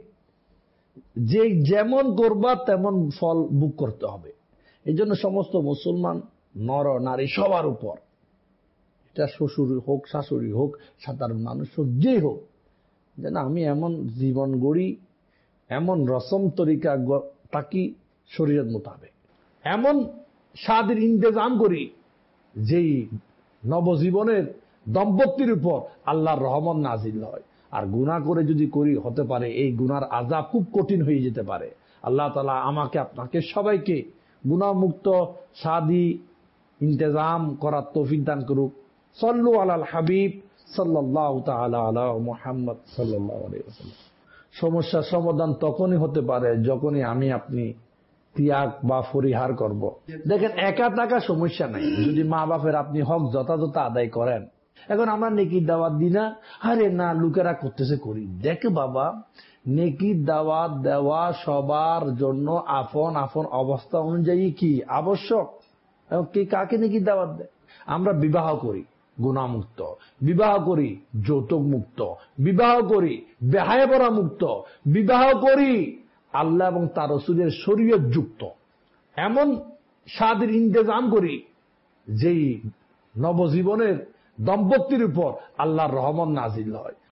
যে যেমন করবা তেমন ফল ভোগ করতে হবে। এই জন্য সমস্ত মুসলমান নর নারী সবার উপর, এটা শ্বশুর হোক, শাশুড়ি হোক, সাধারণ মানুষ হোক, যেই হোক, যেন আমি এমন জীবন গড়ি, এমন রসম তরিকা থাকি শরীয়ত মোতাবেক, এমন স্বাদের ইন্তজাম করি যেই নবজীবনের দম্পতির উপর আল্লাহর রহমত নাজিল হয়। আর গুনাহ করে যদি করি, হতে পারে এই গুনার আযাব খুব কঠিন হয়ে যেতে পারে। আল্লাহ তাআলা আমাকে আপনাকে সবাইকে গুনাহমুক্ত শাদী ইন্তজাম করার তৌফিক দান করুক। সাল্লু আলাল হাবিব সাল্লাল্লাহু তাআলা আলা মুহাম্মদ সাল্লাল্লাহু আলাইহি ওয়াসাল্লাম। সমস্যার সমাধান তখনই হতে পারে যখনই আমি আপনি ত্যাগ বা পরিহার করব। দেখেন, একা টাকা সমস্যা নাই যদি মা বাপের আপনি হক যথাযথ আদায় করেন। এখন আমরা নেকির দাওয়াত দিই না, আরে না লোকেরা করতেছে করি। দেখে বাবা, নেকির দাওয়াত দেওয়া সবার জন্য আপন আপন অবস্থা অনুযায়ী কি আবশ্যক। কে কাকে নেকির দাওয়াত দেয়? আমরা বিবাহ করি গুনাহমুক্ত, বিবাহ করি যৌতুক মুক্ত, বিবাহ করি বেহায়া পড়া মুক্ত, বিবাহ করি আল্লাহ এবং তার রাসূলের শরীয়ত যুক্ত এমন শাদীর ইন্তজাম করি যেই নবজীবনের দম্পতির উপর আল্লাহর রহমত নাজিল হয়।